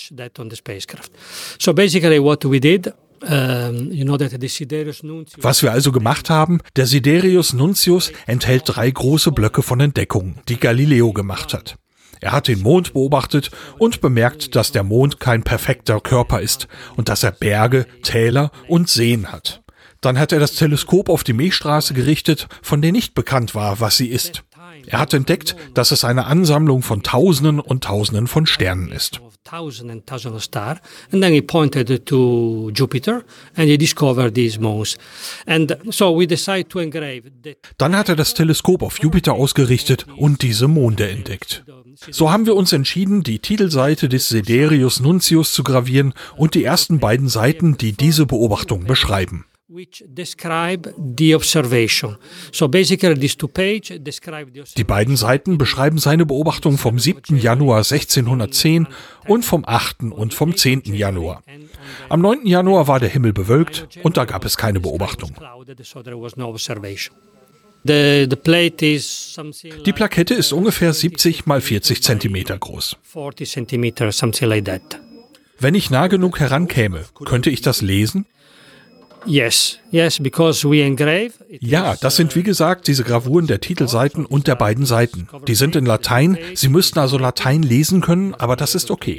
B: Was wir also gemacht haben, der Siderius Nuncius enthält 3 große Blöcke von Entdeckungen, die Galileo gemacht hat. Er hat den Mond beobachtet und bemerkt, dass der Mond kein perfekter Körper ist und dass er Berge, Täler und Seen hat. Dann hat er das Teleskop auf die Milchstraße gerichtet, von der nicht bekannt war, was sie ist. Er hat entdeckt, dass es eine Ansammlung von Tausenden und Tausenden von Sternen ist.
E: And then he pointed to Jupiter and he discovered these moons. And so we decided to engrave.
B: Dann hat er das Teleskop auf Jupiter ausgerichtet und diese Monde entdeckt. So haben wir uns entschieden, die Titelseite des Siderius Nuncius zu gravieren und die ersten beiden Seiten, die diese Beobachtung beschreiben. Die beiden Seiten beschreiben seine Beobachtung vom 7. Januar 1610 und vom 8. und vom 10. Januar. Am 9. Januar war der Himmel bewölkt und da gab es keine Beobachtung. Die Plakette ist ungefähr 70 mal 40 Centimeter groß. Wenn ich nah genug herankäme, könnte ich das lesen? Ja, das sind wie gesagt diese Gravuren der Titelseiten und der beiden Seiten. Die sind in Latein, Sie müssten also Latein lesen können, aber das ist okay.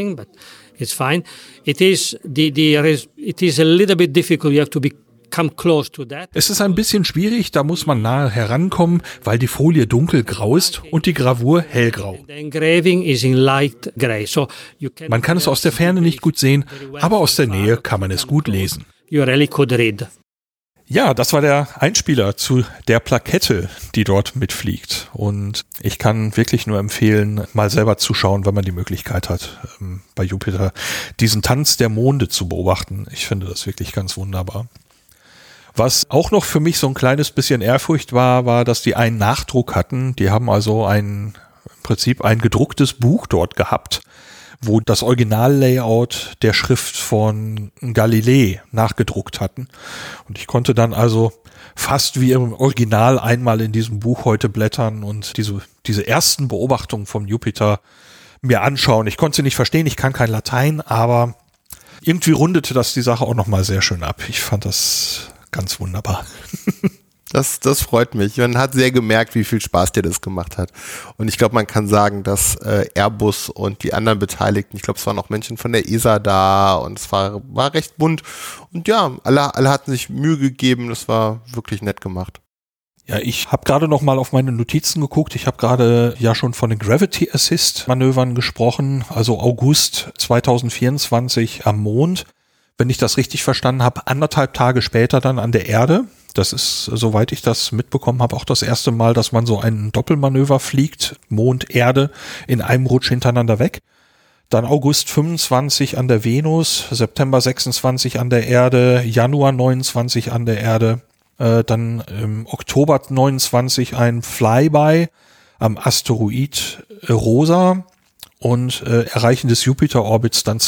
B: Es ist ein bisschen schwierig, da muss man nahe herankommen, weil die Folie dunkelgrau ist und die Gravur hellgrau. Man kann es aus der Ferne nicht gut sehen, aber aus der Nähe kann man es gut lesen. Ja, das war der Einspieler zu der Plakette, die dort mitfliegt. Und ich kann wirklich nur empfehlen, mal selber zu schauen, wenn man die Möglichkeit hat, bei Jupiter diesen Tanz der Monde zu beobachten. Ich finde das wirklich ganz wunderbar. Was auch noch für mich so ein kleines bisschen Ehrfurcht war, dass die einen Nachdruck hatten. Die haben also im Prinzip ein gedrucktes Buch dort gehabt, wo das Originallayout der Schrift von Galilei nachgedruckt hatten. Und ich konnte dann also fast wie im Original einmal in diesem Buch heute blättern und diese ersten Beobachtungen vom Jupiter mir anschauen. Ich konnte sie nicht verstehen, ich kann kein Latein, aber irgendwie rundete das die Sache auch nochmal sehr schön ab. Ich fand das ganz wunderbar.
C: Das freut mich. Man hat sehr gemerkt, wie viel Spaß dir das gemacht hat. Und ich glaube, man kann sagen, dass Airbus und die anderen Beteiligten, ich glaube, es waren auch Menschen von der ESA da und es war recht bunt. Und ja, alle hatten sich Mühe gegeben. Das war wirklich nett gemacht.
B: Ja, ich habe gerade noch mal auf meine Notizen geguckt. Ich habe gerade ja schon von den Gravity Assist Manövern gesprochen, also August 2024 am Mond. Wenn ich das richtig verstanden habe, 1,5 Tage später dann an der Erde. Das ist, soweit ich das mitbekommen habe, auch das erste Mal, dass man so ein Doppelmanöver fliegt, Mond, Erde, in einem Rutsch hintereinander weg. Dann August 25 an der Venus, September 26 an der Erde, Januar 29 an der Erde, dann im Oktober 29 ein Flyby am Asteroid Rosa und Erreichen des Jupiter-Orbits dann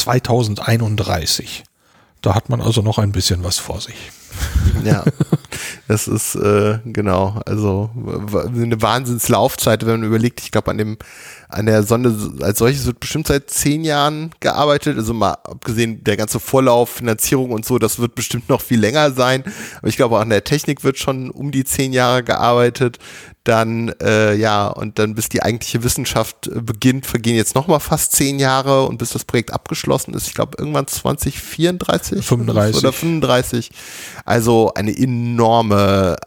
B: 2031. Da hat man also noch ein bisschen was vor sich.
C: Ja, das ist genau, also eine Wahnsinnslaufzeit, wenn man überlegt, ich glaube an der Sonde als solches wird bestimmt seit 10 Jahren gearbeitet, also mal abgesehen der ganze Vorlauf, Finanzierung und so, das wird bestimmt noch viel länger sein, aber ich glaube auch an der Technik wird schon um die 10 Jahre gearbeitet. Dann, und dann bis die eigentliche Wissenschaft beginnt, vergehen jetzt nochmal fast 10 Jahre und bis das Projekt abgeschlossen ist, ich glaube irgendwann 2034 oder 35. Also eine enorme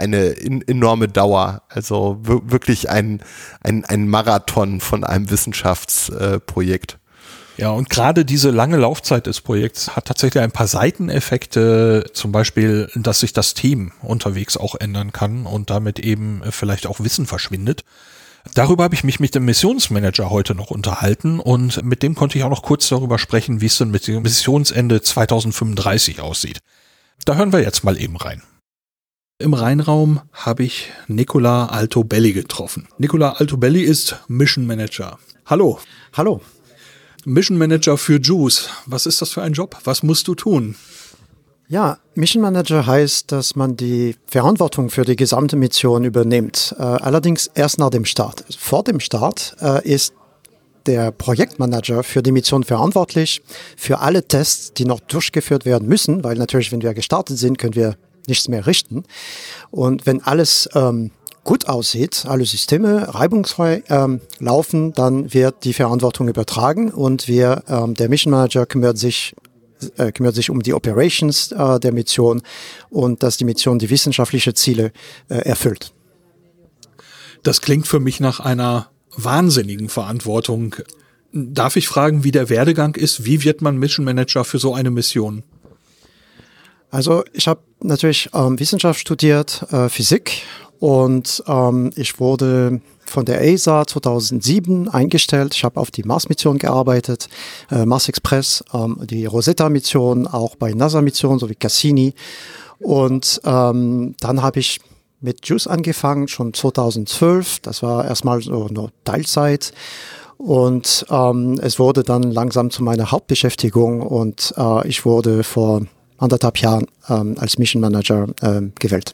C: Dauer. Also wirklich ein Marathon von einem Wissenschaftsprojekt.
B: Ja, und gerade diese lange Laufzeit des Projekts hat tatsächlich ein paar Seiteneffekte, zum Beispiel, dass sich das Team unterwegs auch ändern kann und damit eben vielleicht auch Wissen verschwindet. Darüber habe ich mich mit dem Missionsmanager heute noch unterhalten und mit dem konnte ich auch noch kurz darüber sprechen, wie es denn mit dem Missionsende 2035 aussieht. Da hören wir jetzt mal eben rein. Im Rheinraum habe ich Nicola Altobelli getroffen. Nicola Altobelli ist Mission Manager. Hallo.
F: Hallo.
B: Mission Manager für JUICE. Was ist das für ein Job? Was musst du tun?
F: Ja, Mission Manager heißt, dass man die Verantwortung für die gesamte Mission übernimmt. Allerdings erst nach dem Start. Vor dem Start ist der Projektmanager für die Mission verantwortlich, für alle Tests, die noch durchgeführt werden müssen, weil natürlich, wenn wir gestartet sind, können wir nichts mehr richten. Und wenn alles gut aussieht, alle Systeme reibungsfrei laufen, dann wird die Verantwortung übertragen und der Mission Manager kümmert sich um die Operations der Mission und dass die Mission die wissenschaftlichen Ziele erfüllt.
B: Das klingt für mich nach einer wahnsinnigen Verantwortung. Darf ich fragen, wie der Werdegang ist? Wie wird man Mission Manager für so eine Mission?
F: Also ich habe natürlich Wissenschaft studiert, Physik, und ich wurde von der ESA 2007 eingestellt. Ich habe auf die Mars-Mission gearbeitet, Mars Express, die Rosetta-Mission, auch bei NASA-Missionen sowie Cassini. Und dann habe ich mit JUICE angefangen, schon 2012. Das war erstmal so nur Teilzeit. Und es wurde dann langsam zu meiner Hauptbeschäftigung und ich wurde vor 1,5 Jahren als Mission Manager gewählt.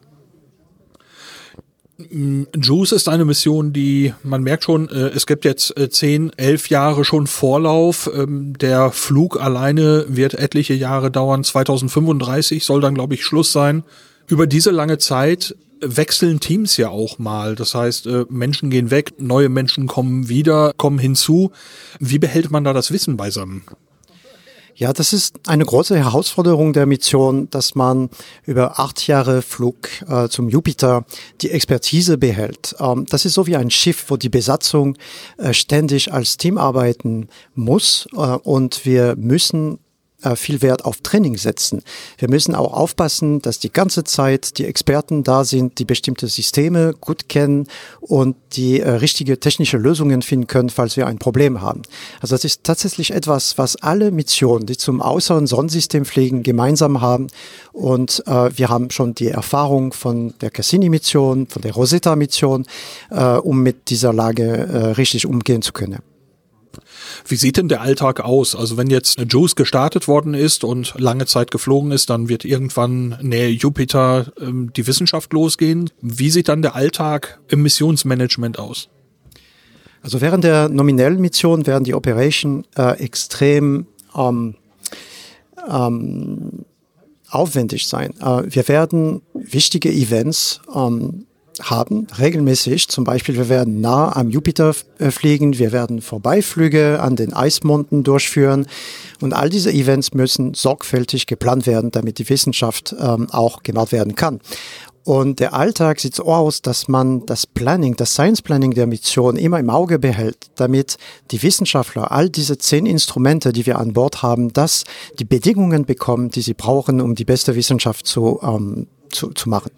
B: JUICE ist eine Mission, die, man merkt schon, es gibt jetzt 10, 11 Jahre schon Vorlauf. Der Flug alleine wird etliche Jahre dauern. 2035 soll dann, glaube ich, Schluss sein. Über diese lange Zeit wechseln Teams ja auch mal. Das heißt, Menschen gehen weg, neue Menschen kommen wieder, kommen hinzu. Wie behält man da das Wissen beisammen?
F: Ja, das ist eine große Herausforderung der Mission, dass man über 8 Jahre Flug zum Jupiter die Expertise behält. Das ist so wie ein Schiff, wo die Besatzung ständig als Team arbeiten muss und wir müssen viel Wert auf Training setzen. Wir müssen auch aufpassen, dass die ganze Zeit die Experten da sind, die bestimmte Systeme gut kennen und die richtige technische Lösungen finden können, falls wir ein Problem haben. Also das ist tatsächlich etwas, was alle Missionen, die zum äußeren Sonnensystem fliegen, gemeinsam haben. Und wir haben schon die Erfahrung von der Cassini-Mission, von der Rosetta-Mission, um mit dieser Lage richtig umgehen zu können.
B: Wie sieht denn der Alltag aus? Also wenn jetzt JUICE gestartet worden ist und lange Zeit geflogen ist, dann wird irgendwann nähe Jupiter die Wissenschaft losgehen. Wie sieht dann der Alltag im Missionsmanagement aus?
F: Also während der nominellen Mission werden die Operation extrem aufwendig sein. Wir werden wichtige Events haben, regelmäßig. Zum Beispiel, wir werden nah am Jupiter fliegen, wir werden Vorbeiflüge an den Eismonden durchführen und all diese Events müssen sorgfältig geplant werden, damit die Wissenschaft auch gemacht werden kann. Und der Alltag sieht so aus, dass man das Science Planning der Mission immer im Auge behält, damit die Wissenschaftler all diese 10 Instrumente, die wir an Bord haben, die Bedingungen bekommen, die sie brauchen, um die beste Wissenschaft zu machen.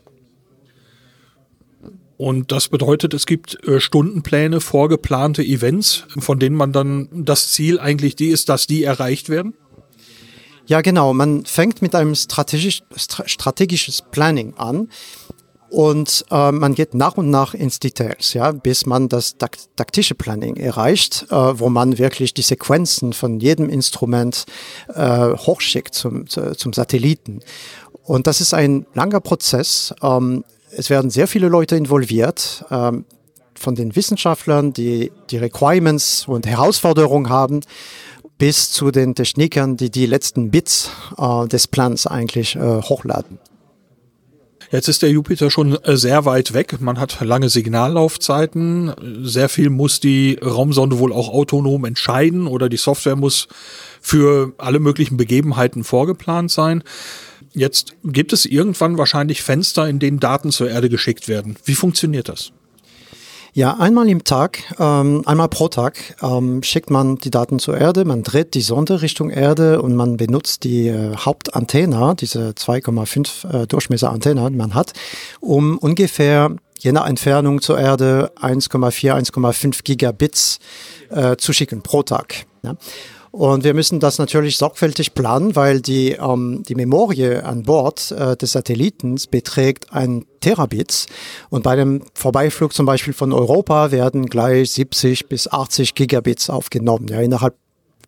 B: Und das bedeutet, es gibt Stundenpläne, vorgeplante Events, von denen man dann das Ziel eigentlich dass die erreicht werden?
F: Ja, genau. Man fängt mit einem strategisches Planning an und man geht nach und nach ins Details, ja, bis man das taktische Planning erreicht, wo man wirklich die Sequenzen von jedem Instrument hochschickt zum Satelliten. Und das ist ein langer Prozess. Es werden sehr viele Leute involviert, von den Wissenschaftlern, die Requirements und Herausforderungen haben, bis zu den Technikern, die letzten Bits des Plans eigentlich hochladen.
B: Jetzt ist der Jupiter schon sehr weit weg. Man hat lange Signallaufzeiten. Sehr viel muss die Raumsonde wohl auch autonom entscheiden oder die Software muss für alle möglichen Begebenheiten vorgeplant sein. Jetzt gibt es irgendwann wahrscheinlich Fenster, in denen Daten zur Erde geschickt werden. Wie funktioniert das?
F: Ja, einmal pro Tag schickt man die Daten zur Erde, man dreht die Sonde Richtung Erde und man benutzt die Hauptantenne, diese 2,5 Durchmesser Antenne, die man hat, um ungefähr je nach Entfernung zur Erde 1,5 Gigabits zu schicken pro Tag. Ja. Und wir müssen das natürlich sorgfältig planen, weil die Memorie an Bord des Satellitens beträgt 1 Terabits. Und bei dem Vorbeiflug zum Beispiel von Europa werden gleich 70 bis 80 Gigabits aufgenommen, ja, innerhalb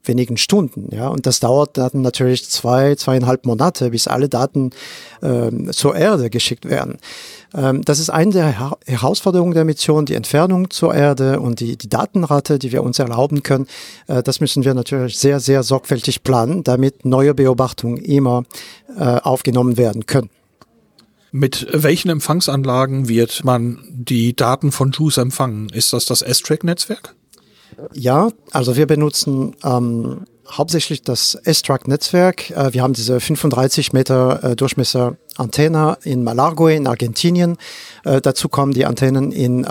F: wenigen Stunden. Ja, und das dauert dann natürlich 2,5 Monate, bis alle Daten zur Erde geschickt werden. Das ist eine der Herausforderungen der Mission, die Entfernung zur Erde und die Datenrate, die wir uns erlauben können. Das müssen wir natürlich sehr, sehr sorgfältig planen, damit neue Beobachtungen immer aufgenommen werden können.
B: Mit welchen Empfangsanlagen wird man die Daten von JUICE empfangen? Ist das S-Track-Netzwerk?
F: Ja, also wir benutzen hauptsächlich das S-Track-Netzwerk. Wir haben diese 35 Meter Durchmesser Antenne in Malargüe in Argentinien. Dazu kommen die Antennen in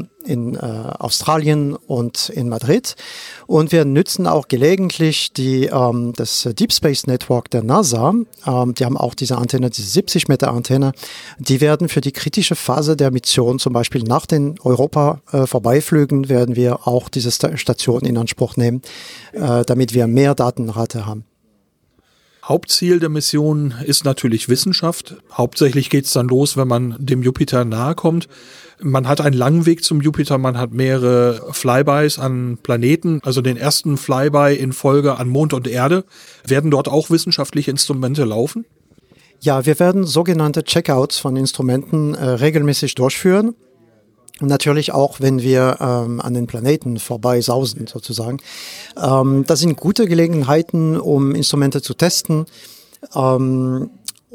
F: Australien und in Madrid. Und wir nutzen auch gelegentlich das Deep Space Network der NASA. Die haben auch diese Antenne, diese 70 Meter Antenne. Die werden für die kritische Phase der Mission, zum Beispiel nach den Europa-Vorbeiflügen, werden wir auch diese Station in Anspruch nehmen, damit wir mehr Datenrate haben.
B: Hauptziel der Mission ist natürlich Wissenschaft. Hauptsächlich geht es dann los, wenn man dem Jupiter nahe kommt. Man hat einen langen Weg zum Jupiter, man hat mehrere Flybys an Planeten, also den ersten Flyby in Folge an Mond und Erde. Werden dort auch wissenschaftliche Instrumente laufen?
F: Ja, wir werden sogenannte Checkouts von Instrumenten regelmäßig durchführen. Und natürlich auch, wenn wir an den Planeten vorbei sausen, sozusagen. Das sind gute Gelegenheiten, um Instrumente zu testen. Und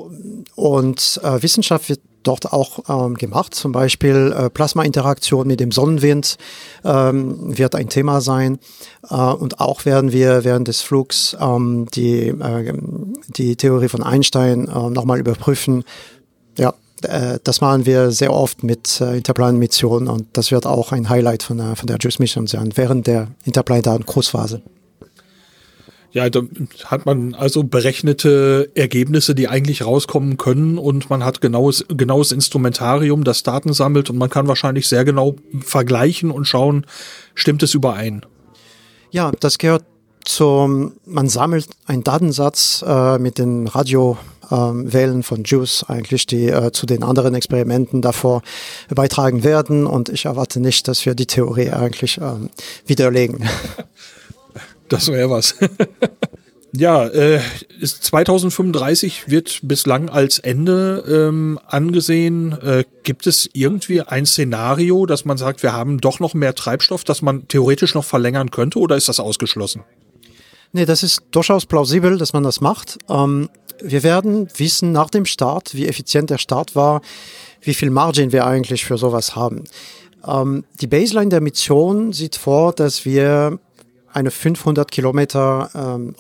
F: Wissenschaft wird dort auch gemacht. Zum Beispiel Plasmainteraktion mit dem Sonnenwind wird ein Thema sein. Und auch werden wir während des Flugs die Theorie von Einstein nochmal überprüfen. Ja. Das machen wir sehr oft mit Interplanetmissionen und das wird auch ein Highlight von der JUICE-Mission sein, während der interplanetaren Großphase.
B: Ja, da hat man also berechnete Ergebnisse, die eigentlich rauskommen können und man hat genaues Instrumentarium, das Daten sammelt und man kann wahrscheinlich sehr genau vergleichen und schauen, stimmt es überein?
F: Ja, das gehört man sammelt einen Datensatz mit den Radiowellen von JUICE eigentlich, die zu den anderen Experimenten davor beitragen werden und ich erwarte nicht, dass wir die Theorie eigentlich widerlegen.
B: Das wäre was. Ja, 2035 wird bislang als Ende angesehen. Gibt es irgendwie ein Szenario, dass man sagt, wir haben doch noch mehr Treibstoff, das man theoretisch noch verlängern könnte, oder ist das ausgeschlossen?
F: Nee, das ist durchaus plausibel, dass man das macht. Wir werden wissen nach dem Start, wie effizient der Start war, wie viel Margin wir eigentlich für sowas haben. Die Baseline der Mission sieht vor, dass wir ein 500 Kilometer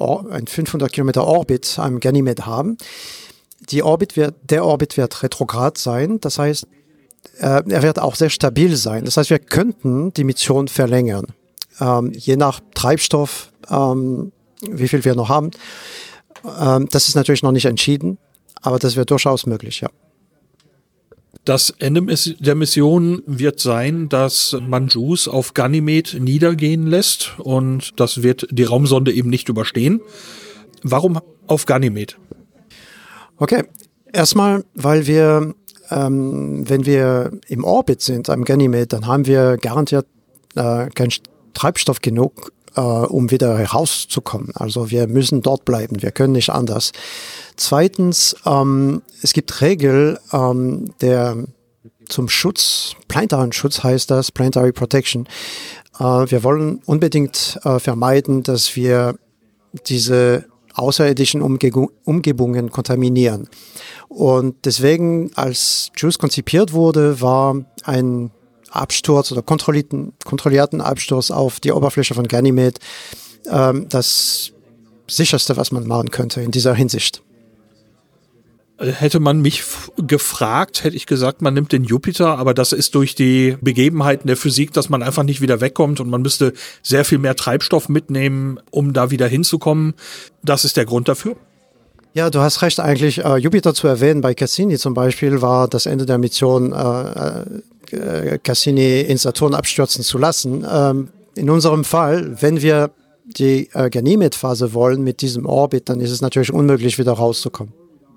F: Orbit am Ganymed haben. Der Orbit wird retrograd sein, das heißt, er wird auch sehr stabil sein. Das heißt, wir könnten die Mission verlängern, je nach Treibstoff, wie viel wir noch haben. Das ist natürlich noch nicht entschieden, aber das wäre durchaus möglich, ja.
B: Das Ende der Mission wird sein, dass man JUICE auf Ganymed niedergehen lässt und das wird die Raumsonde eben nicht überstehen. Warum auf Ganymed?
F: Okay, erstmal, weil wir, wenn wir im Orbit sind am Ganymed, dann haben wir garantiert keinen Treibstoff genug, um wieder herauszukommen. Also wir müssen dort bleiben, wir können nicht anders. Zweitens, es gibt Regeln, der zum Schutz, planetaren Schutz heißt das, Planetary Protection. Wir wollen unbedingt vermeiden, dass wir diese außerirdischen Umgebungen kontaminieren. Und deswegen, als JUICE konzipiert wurde, war ein Absturz oder kontrollierten Absturz auf die Oberfläche von Ganymed das Sicherste, was man machen könnte in dieser Hinsicht.
B: Hätte man mich gefragt, hätte ich gesagt, man nimmt den Jupiter, aber das ist durch die Begebenheiten der Physik, dass man einfach nicht wieder wegkommt und man müsste sehr viel mehr Treibstoff mitnehmen, um da wieder hinzukommen. Das ist der Grund dafür.
F: Ja, du hast recht, eigentlich Jupiter zu erwähnen. Bei Cassini zum Beispiel war das Ende der Mission, Cassini in Saturn abstürzen zu lassen. In unserem Fall, wenn wir die Ganymed-Phase wollen mit diesem Orbit, dann ist es natürlich unmöglich, wieder rauszukommen.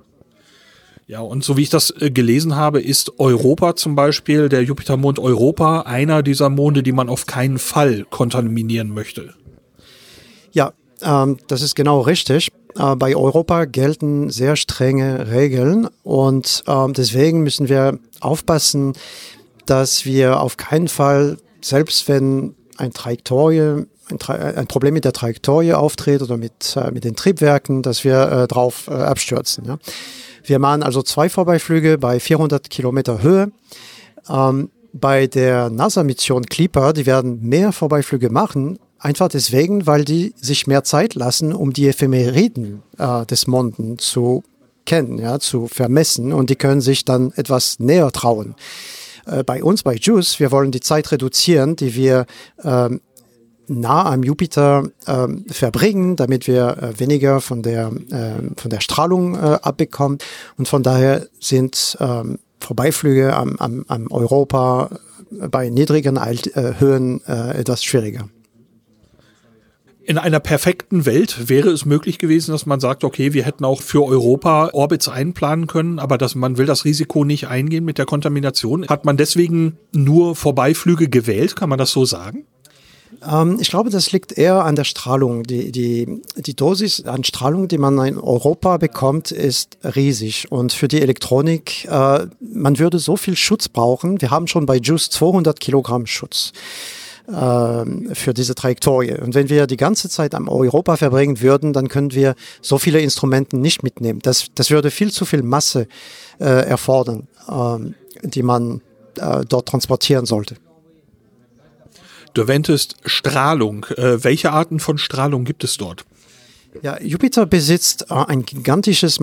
B: Ja, und so wie ich das gelesen habe, ist Europa zum Beispiel, der Jupitermond Europa, einer dieser Monde, die man auf keinen Fall kontaminieren möchte.
F: Ja, das ist genau richtig. Bei Europa gelten sehr strenge Regeln und deswegen müssen wir aufpassen, dass wir auf keinen Fall, selbst wenn ein Problem mit der Trajektorie auftritt oder mit den Triebwerken, dass wir drauf abstürzen. Ja. Wir machen also 2 Vorbeiflüge bei 400 Kilometer Höhe. Bei der NASA-Mission Clipper, die werden mehr Vorbeiflüge machen, einfach deswegen, weil die sich mehr Zeit lassen, um die Ephemeriden des Monden zu kennen, ja, zu vermessen, und die können sich dann etwas näher trauen. Bei uns, bei JUICE, wir wollen die Zeit reduzieren, die wir nah am Jupiter verbringen, damit wir weniger von der Strahlung abbekommen. Und von daher sind Vorbeiflüge am Europa bei niedrigen Höhen etwas schwieriger.
B: In einer perfekten Welt wäre es möglich gewesen, dass man sagt, okay, wir hätten auch für Europa Orbits einplanen können, aber man will das Risiko nicht eingehen mit der Kontamination. Hat man deswegen nur Vorbeiflüge gewählt? Kann man das so sagen?
F: Ich glaube, das liegt eher an der Strahlung. Die Dosis an Strahlung, die man in Europa bekommt, ist riesig. Und für die Elektronik, man würde so viel Schutz brauchen. Wir haben schon bei JUICE 200 Kilogramm Schutz für diese Trajektorie. Und wenn wir die ganze Zeit am Europa verbringen würden, dann können wir so viele Instrumente nicht mitnehmen. Das würde viel zu viel Masse erfordern, die man dort transportieren sollte.
B: Du erwähntest Strahlung. Welche Arten von Strahlung gibt es dort?
F: Ja, Jupiter besitzt ein gigantisches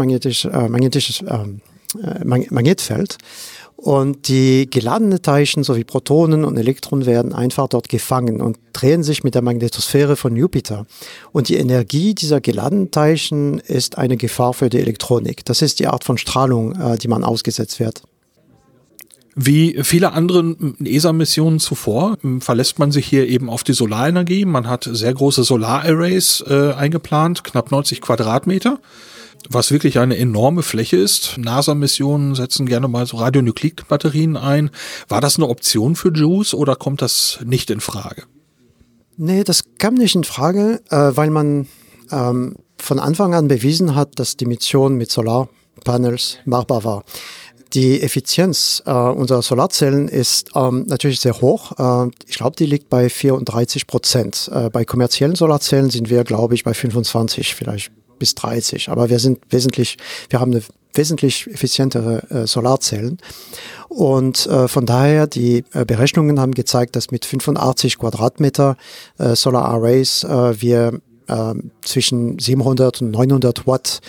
F: Magnetfeld. Und die geladenen Teilchen sowie Protonen und Elektronen werden einfach dort gefangen und drehen sich mit der Magnetosphäre von Jupiter. Und die Energie dieser geladenen Teilchen ist eine Gefahr für die Elektronik. Das ist die Art von Strahlung, die man ausgesetzt wird.
B: Wie viele andere ESA-Missionen zuvor verlässt man sich hier eben auf die Solarenergie. Man hat sehr große Solararrays eingeplant, knapp 90 Quadratmeter. Was wirklich eine enorme Fläche ist. NASA-Missionen setzen gerne mal so Radionukleidbatterien ein. War das eine Option für JUICE oder kommt das nicht in Frage?
F: Nee, das kam nicht in Frage, weil man von Anfang an bewiesen hat, dass die Mission mit Solarpanels machbar war. Die Effizienz unserer Solarzellen ist natürlich sehr hoch. Ich glaube, die liegt bei 34%. Bei kommerziellen Solarzellen sind wir, glaube ich, bei 25, vielleicht bis 30. Aber wir haben eine wesentlich effizientere Solarzellen. Und von daher, die Berechnungen haben gezeigt, dass mit 85 Quadratmeter Solar Arrays wir zwischen 700 und 900 Watt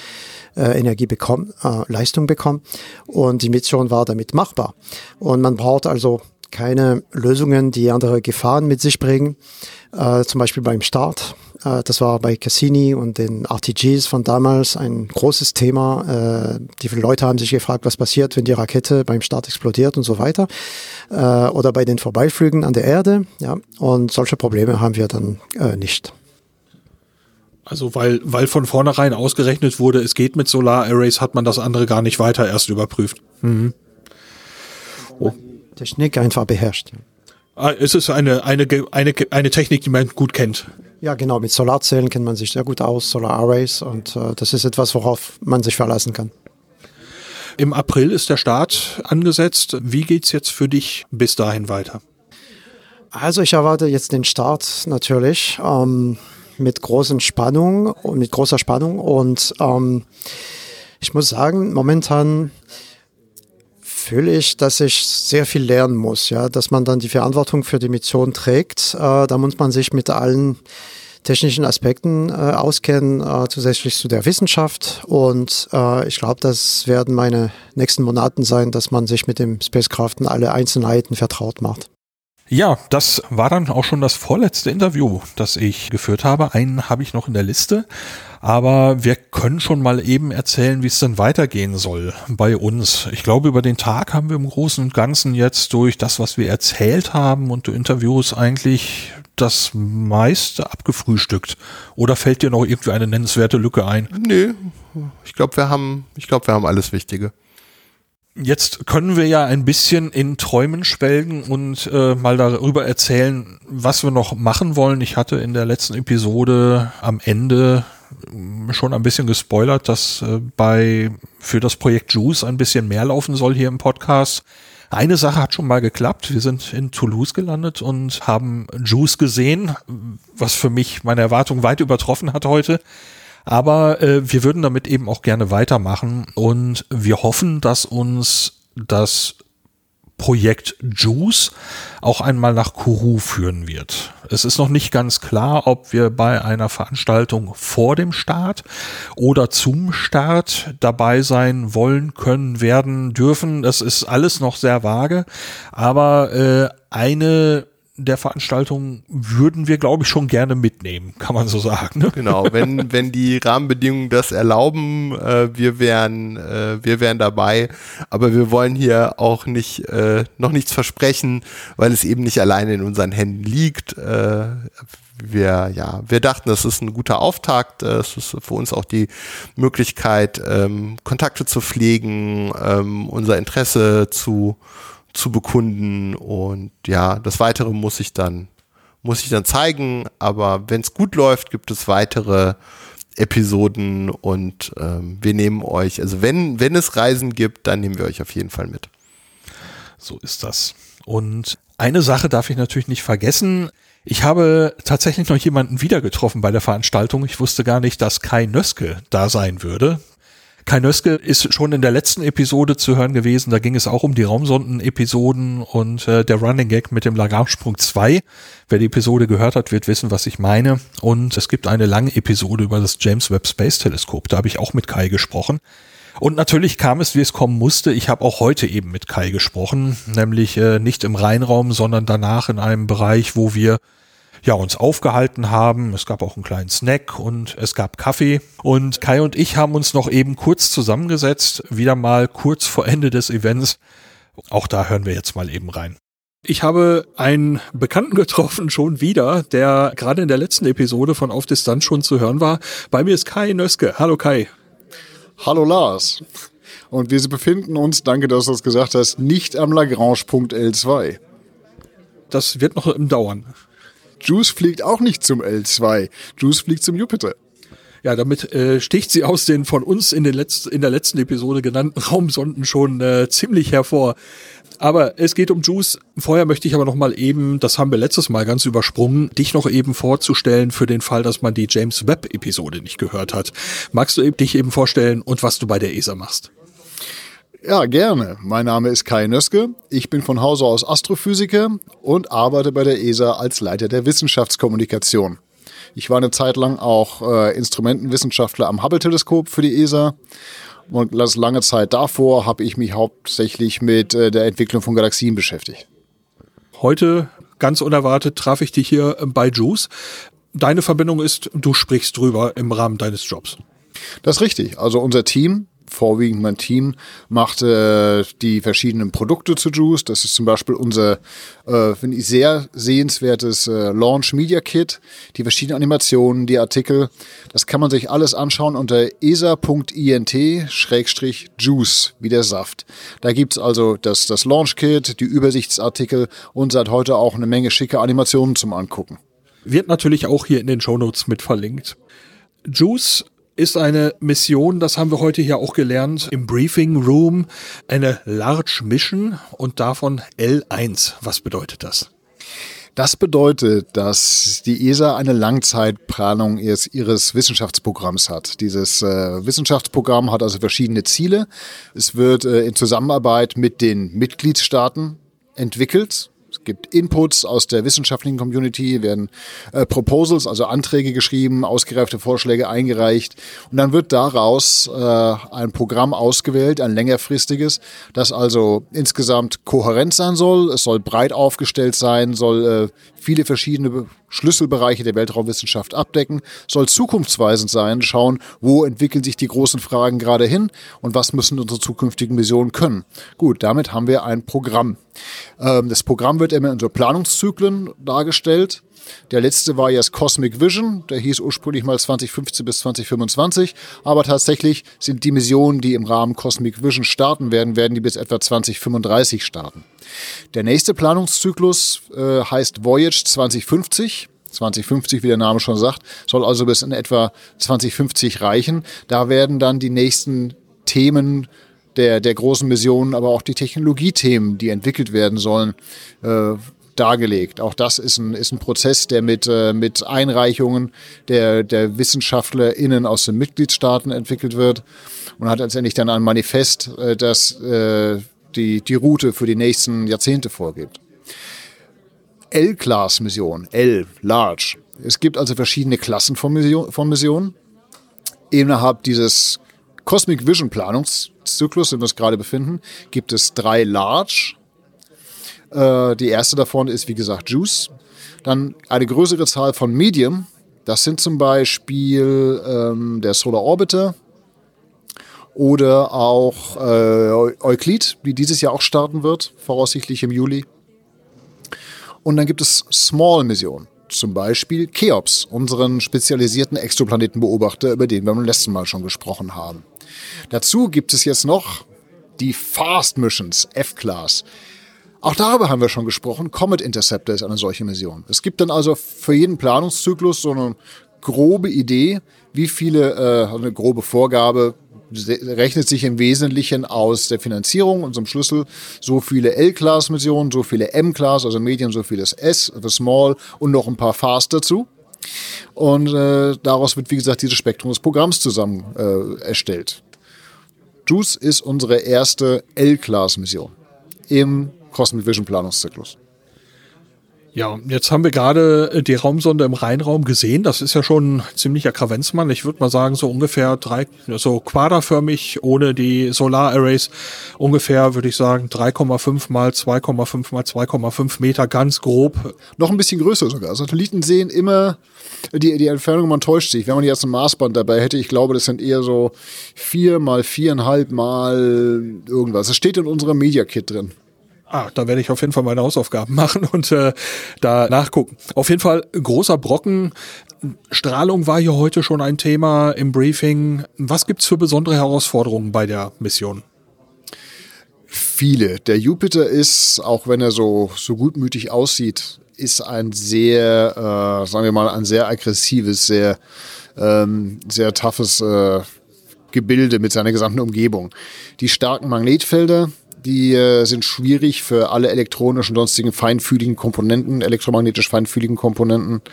F: Leistung bekommen. Und die Mission war damit machbar. Und man braucht also keine Lösungen, die andere Gefahren mit sich bringen. Zum Beispiel beim Start. Das war bei Cassini und den RTGs von damals ein großes Thema. Die Leute haben sich gefragt, was passiert, wenn die Rakete beim Start explodiert und so weiter. Oder bei den Vorbeiflügen an der Erde. Ja. Und solche Probleme haben wir dann nicht.
B: Also weil von vornherein ausgerechnet wurde, es geht mit Solararrays, hat man das andere gar nicht weiter erst überprüft. Mhm.
F: Oh. Technik einfach beherrscht.
B: Es ist eine Technik, die man gut kennt.
F: Ja, genau. Mit Solarzellen kennt man sich sehr gut aus, Solararrays, und das ist etwas, worauf man sich verlassen kann.
B: Im April ist der Start angesetzt. Wie geht's jetzt für dich bis dahin weiter?
F: Also ich erwarte jetzt den Start natürlich mit großer Spannung und ich muss sagen, momentan fühle ich, dass ich sehr viel lernen muss, ja, dass man dann die Verantwortung für die Mission trägt. Da muss man sich mit allen technischen Aspekten auskennen, zusätzlich zu der Wissenschaft. Und ich glaube, das werden meine nächsten Monaten sein, dass man sich mit dem Spacecraft und alle Einzelheiten vertraut macht.
B: Ja, das war dann auch schon das vorletzte Interview, das ich geführt habe. Einen habe ich noch in der Liste, aber wir können schon mal eben erzählen, wie es denn weitergehen soll bei uns. Ich glaube, über den Tag haben wir im Großen und Ganzen jetzt durch das, was wir erzählt haben und die Interviews eigentlich das meiste abgefrühstückt. Oder fällt dir noch irgendwie eine nennenswerte Lücke ein?
C: Nö, ich glaube, wir haben alles Wichtige.
B: Jetzt können wir ja ein bisschen in Träumen schwelgen und mal darüber erzählen, was wir noch machen wollen. Ich hatte in der letzten Episode am Ende schon ein bisschen gespoilert, dass für das Projekt Juice ein bisschen mehr laufen soll hier im Podcast. Eine Sache hat schon mal geklappt. Wir sind in Toulouse gelandet und haben Juice gesehen, was für mich meine Erwartung weit übertroffen hat heute. Aber wir würden damit eben auch gerne weitermachen und wir hoffen, dass uns das Projekt Juice auch einmal nach Kourou führen wird. Es ist noch nicht ganz klar, ob wir bei einer Veranstaltung vor dem Start oder zum Start dabei sein wollen, können, werden, dürfen. Das ist alles noch sehr vage, aber eine der Veranstaltungen würden wir, glaube ich, schon gerne mitnehmen, kann man so sagen. Ne?
C: Genau, wenn die Rahmenbedingungen das erlauben, wir wären dabei, aber wir wollen hier auch noch nichts versprechen, weil es eben nicht alleine in unseren Händen liegt. Wir dachten, das ist ein guter Auftakt, es ist für uns auch die Möglichkeit, Kontakte zu pflegen, unser Interesse zu bekunden und ja, das Weitere muss ich dann zeigen, aber wenn es gut läuft, gibt es weitere Episoden und wir nehmen euch, also wenn es Reisen gibt, dann nehmen wir euch auf jeden Fall mit.
B: So ist das. Und eine Sache darf ich natürlich nicht vergessen. Ich habe tatsächlich noch jemanden wieder getroffen bei der Veranstaltung. Ich wusste gar nicht, dass Kai Nöske da sein würde. Kai Nöske ist schon in der letzten Episode zu hören gewesen, da ging es auch um die Raumsonden-Episoden und der Running Gag mit dem Lagrange-Sprung 2. Wer die Episode gehört hat, wird wissen, was ich meine. Und es gibt eine lange Episode über das James Webb Space Teleskop, da habe ich auch mit Kai gesprochen. Und natürlich kam es, wie es kommen musste. Ich habe auch heute eben mit Kai gesprochen, nämlich nicht im Rheinraum, sondern danach in einem Bereich, wo wir uns aufgehalten haben. Es gab auch einen kleinen Snack und es gab Kaffee. Und Kai und ich haben uns noch eben kurz zusammengesetzt, wieder mal kurz vor Ende des Events. Auch da hören wir jetzt mal eben rein. Ich habe einen Bekannten getroffen, schon wieder, der gerade in der letzten Episode von Auf Distanz schon zu hören war. Bei mir ist Kai Nöske. Hallo Kai.
G: Hallo Lars. Und wir befinden uns, danke, dass du das gesagt hast, nicht am Lagrange-Punkt L2.
B: Das wird noch dauern.
G: Juice fliegt auch nicht zum L2. Juice fliegt zum Jupiter.
B: Ja, damit sticht sie aus den von uns in der letzten Episode genannten Raumsonden schon ziemlich hervor. Aber es geht um Juice. Vorher möchte ich aber noch mal eben, das haben wir letztes Mal ganz übersprungen, dich noch eben vorzustellen für den Fall, dass man die James Webb-Episode nicht gehört hat. Magst du dich eben vorstellen und was du bei der ESA machst?
G: Ja, gerne. Mein Name ist Kai Nöske. Ich bin von Hause aus Astrophysiker und arbeite bei der ESA als Leiter der Wissenschaftskommunikation. Ich war eine Zeit lang auch Instrumentenwissenschaftler am Hubble-Teleskop für die ESA. Und lange Zeit davor habe ich mich hauptsächlich mit der Entwicklung von Galaxien beschäftigt.
B: Heute, ganz unerwartet, traf ich dich hier bei Juice. Deine Verbindung ist, du sprichst drüber im Rahmen deines Jobs.
G: Das ist richtig. Also unser Team, vorwiegend mein Team, macht die verschiedenen Produkte zu Juice. Das ist zum Beispiel unser, finde ich, sehr sehenswertes Launch Media Kit. Die verschiedenen Animationen, die Artikel, das kann man sich alles anschauen unter esa.int/Juice, wie der Saft. Da gibt's also das Launch Kit, die Übersichtsartikel und seit heute auch eine Menge schicke Animationen zum Angucken.
B: Wird natürlich auch hier in den Shownotes mit verlinkt. Juice ist eine Mission, das haben wir heute hier auch gelernt, im Briefing Room, eine Large Mission und davon L1. Was bedeutet das?
G: Das bedeutet, dass die ESA eine Langzeitplanung ihres Wissenschaftsprogramms hat. Dieses Wissenschaftsprogramm hat also verschiedene Ziele. Es wird in Zusammenarbeit mit den Mitgliedstaaten entwickelt. Es gibt Inputs aus der wissenschaftlichen Community, werden Proposals, also Anträge geschrieben, ausgereifte Vorschläge eingereicht und dann wird daraus ein Programm ausgewählt, ein längerfristiges, das also insgesamt kohärent sein soll, es soll breit aufgestellt sein, soll viele verschiedene Schlüsselbereiche der Weltraumwissenschaft abdecken, soll zukunftsweisend sein, schauen, wo entwickeln sich die großen Fragen gerade hin und was müssen unsere zukünftigen Missionen können. Gut, damit haben wir ein Programm. Das Programm wird immer in so Planungszyklen dargestellt Der letzte war jetzt Cosmic Vision, der hieß ursprünglich mal 2015 bis 2025, aber tatsächlich sind die Missionen, die im Rahmen Cosmic Vision starten werden die bis etwa 2035 starten. Der nächste Planungszyklus heißt Voyage 2050. 2050, wie der Name schon sagt, soll also bis in etwa 2050 reichen. Da werden dann die nächsten Themen der großen Missionen, aber auch die Technologiethemen, die entwickelt werden sollen, dargelegt. Auch das ist ein Prozess, der mit Einreichungen der WissenschaftlerInnen aus den Mitgliedstaaten entwickelt wird und hat letztendlich dann ein Manifest, das die Route für die nächsten Jahrzehnte vorgibt. L-Class-Mission, L, Large. Es gibt also verschiedene Klassen von Missionen. Innerhalb dieses Cosmic Vision Planungszyklus, in dem wir uns gerade befinden, gibt es 3 Large. Die erste davon ist, wie gesagt, JUICE. Dann eine größere Zahl von Medium. Das sind zum Beispiel der Solar Orbiter oder auch Euclid, die dieses Jahr auch starten wird, voraussichtlich im Juli. Und dann gibt es Small-Missionen, zum Beispiel Cheops, unseren spezialisierten Exoplanetenbeobachter, über den wir beim letzten Mal schon gesprochen haben. Dazu gibt es jetzt noch die Fast Missions, F-Class. Auch darüber haben wir schon gesprochen. Comet Interceptor ist eine solche Mission. Es gibt dann also für jeden Planungszyklus so eine grobe Idee, wie viele, eine grobe Vorgabe, rechnet sich im Wesentlichen aus der Finanzierung, unserem Schlüssel, so viele L-Class-Missionen, so viele M-Class, also Medium, so vieles S, also Small und noch ein paar Fast dazu. Und daraus wird, wie gesagt, dieses Spektrum des Programms zusammen erstellt. JUICE ist unsere erste L-Class-Mission im Cosmic Vision Planungszyklus.
B: Ja, jetzt haben wir gerade die Raumsonde im Rheinraum gesehen. Das ist ja schon ein ziemlicher Kravenzmann. Ich würde mal sagen, so ungefähr so quaderförmig, ohne die Solar-Arrays, ungefähr, würde ich sagen, 3,5 mal 2,5 mal 2,5 Meter, ganz grob.
G: Noch ein bisschen größer sogar. Satelliten sehen immer, die Entfernung, man täuscht sich. Wenn man jetzt ein Maßband dabei hätte, ich glaube, das sind eher so 4 mal 4,5 mal irgendwas. Das steht in unserem Media Kit drin.
B: Da werde ich auf jeden Fall meine Hausaufgaben machen und da nachgucken. Auf jeden Fall großer Brocken. Strahlung war hier heute schon ein Thema im Briefing. Was gibt's für besondere Herausforderungen bei der Mission?
G: Viele. Der Jupiter ist, auch wenn er so gutmütig aussieht, ist ein sehr, sagen wir mal, ein sehr aggressives, sehr toughes Gebilde mit seiner gesamten Umgebung. Die starken Magnetfelder, die sind schwierig für alle elektronischen und sonstigen feinfühligen Komponenten, elektromagnetisch feinfühligen Komponenten.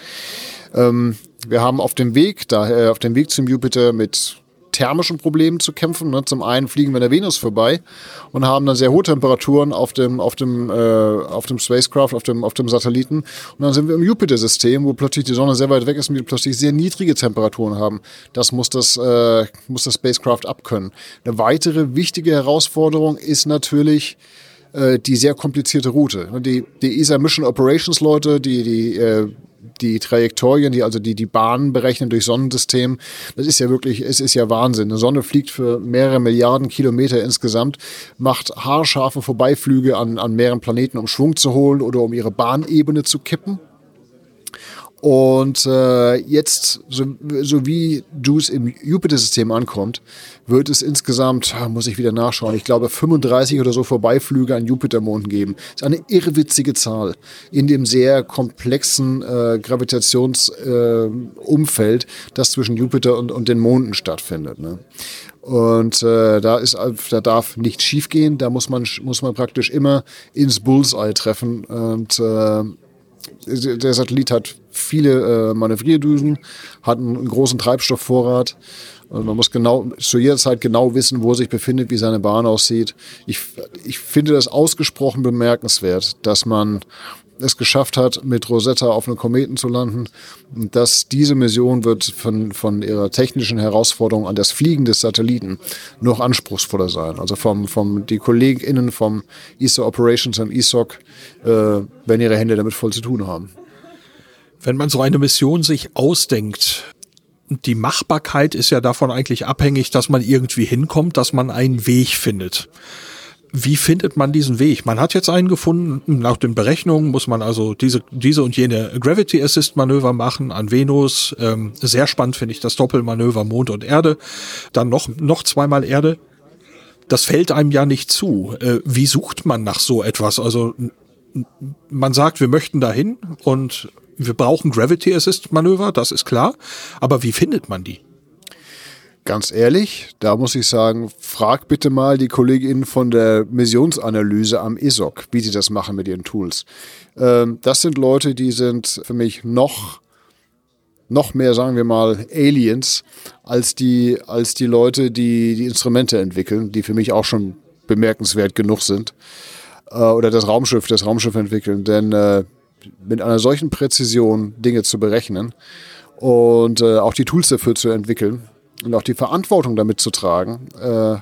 G: Wir haben auf dem Weg zum Jupiter mit thermischen Problemen zu kämpfen. Zum einen fliegen wir an der Venus vorbei und haben dann sehr hohe Temperaturen auf dem Spacecraft, auf dem Satelliten. Und dann sind wir im Jupiter-System, wo plötzlich die Sonne sehr weit weg ist und wir plötzlich sehr niedrige Temperaturen haben. Das muss das Spacecraft abkönnen. Eine weitere wichtige Herausforderung ist natürlich die sehr komplizierte Route. Die ESA Mission Operations Leute, die Trajektorien, die Bahnen berechnen durch Sonnensystem, es ist ja Wahnsinn. Eine Sonne fliegt für mehrere Milliarden Kilometer insgesamt, macht haarscharfe Vorbeiflüge an mehreren Planeten, um Schwung zu holen oder um ihre Bahnebene zu kippen. Und jetzt, so wie JUICE im Jupiter-System ankommt, wird es insgesamt, muss ich wieder nachschauen, ich glaube 35 oder so Vorbeiflüge an Jupitermonden geben. Das ist eine irrwitzige Zahl in dem sehr komplexen Gravitationsumfeld, das zwischen Jupiter und den Monden stattfindet. Ne? Und da darf nichts schiefgehen, da muss man praktisch immer ins Bullseye treffen und der Satellit hat viele Manövrierdusen, hat einen großen Treibstoffvorrat. Und man muss zu jeder Zeit genau wissen, wo er sich befindet, wie seine Bahn aussieht. Ich finde das ausgesprochen bemerkenswert, dass man es geschafft hat, mit Rosetta auf einem Kometen zu landen. Und dass diese Mission wird von ihrer technischen Herausforderung an das Fliegen des Satelliten noch anspruchsvoller sein. Also die KollegInnen vom ESA Operations und ESOC werden ihre Hände damit voll zu tun haben.
B: Wenn man so eine Mission sich ausdenkt, die Machbarkeit ist ja davon eigentlich abhängig, dass man irgendwie hinkommt, dass man einen Weg findet. Wie findet man diesen Weg? Man hat jetzt einen gefunden, nach den Berechnungen muss man also diese und jene Gravity Assist Manöver machen an Venus. Sehr spannend finde ich das Doppelmanöver Mond und Erde. Dann noch zweimal Erde. Das fällt einem ja nicht zu. Wie sucht man nach so etwas? Also man sagt, wir möchten dahin und wir brauchen Gravity Assist Manöver, das ist klar. Aber wie findet man die?
G: Ganz ehrlich, da muss ich sagen, frag bitte mal die KollegInnen von der Missionsanalyse am ESOC, wie sie das machen mit ihren Tools. Das sind Leute, die sind für mich noch mehr, sagen wir mal, Aliens, als die Leute, die Instrumente entwickeln, die für mich auch schon bemerkenswert genug sind. Oder das Raumschiff entwickeln. Denn mit einer solchen Präzision Dinge zu berechnen und auch die Tools dafür zu entwickeln, und auch die Verantwortung damit zu tragen,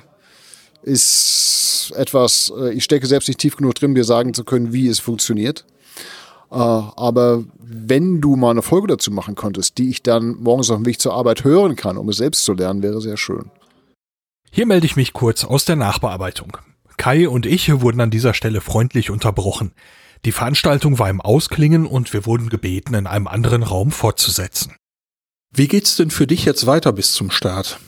G: ist etwas, ich stecke selbst nicht tief genug drin, dir sagen zu können, wie es funktioniert. Aber wenn du mal eine Folge dazu machen konntest, die ich dann morgens auf dem Weg zur Arbeit hören kann, um es selbst zu lernen, wäre sehr schön.
B: Hier melde ich mich kurz aus der Nachbearbeitung. Kai und ich wurden an dieser Stelle freundlich unterbrochen. Die Veranstaltung war im Ausklingen und wir wurden gebeten, in einem anderen Raum fortzusetzen. Wie geht's denn für dich jetzt weiter bis zum Start?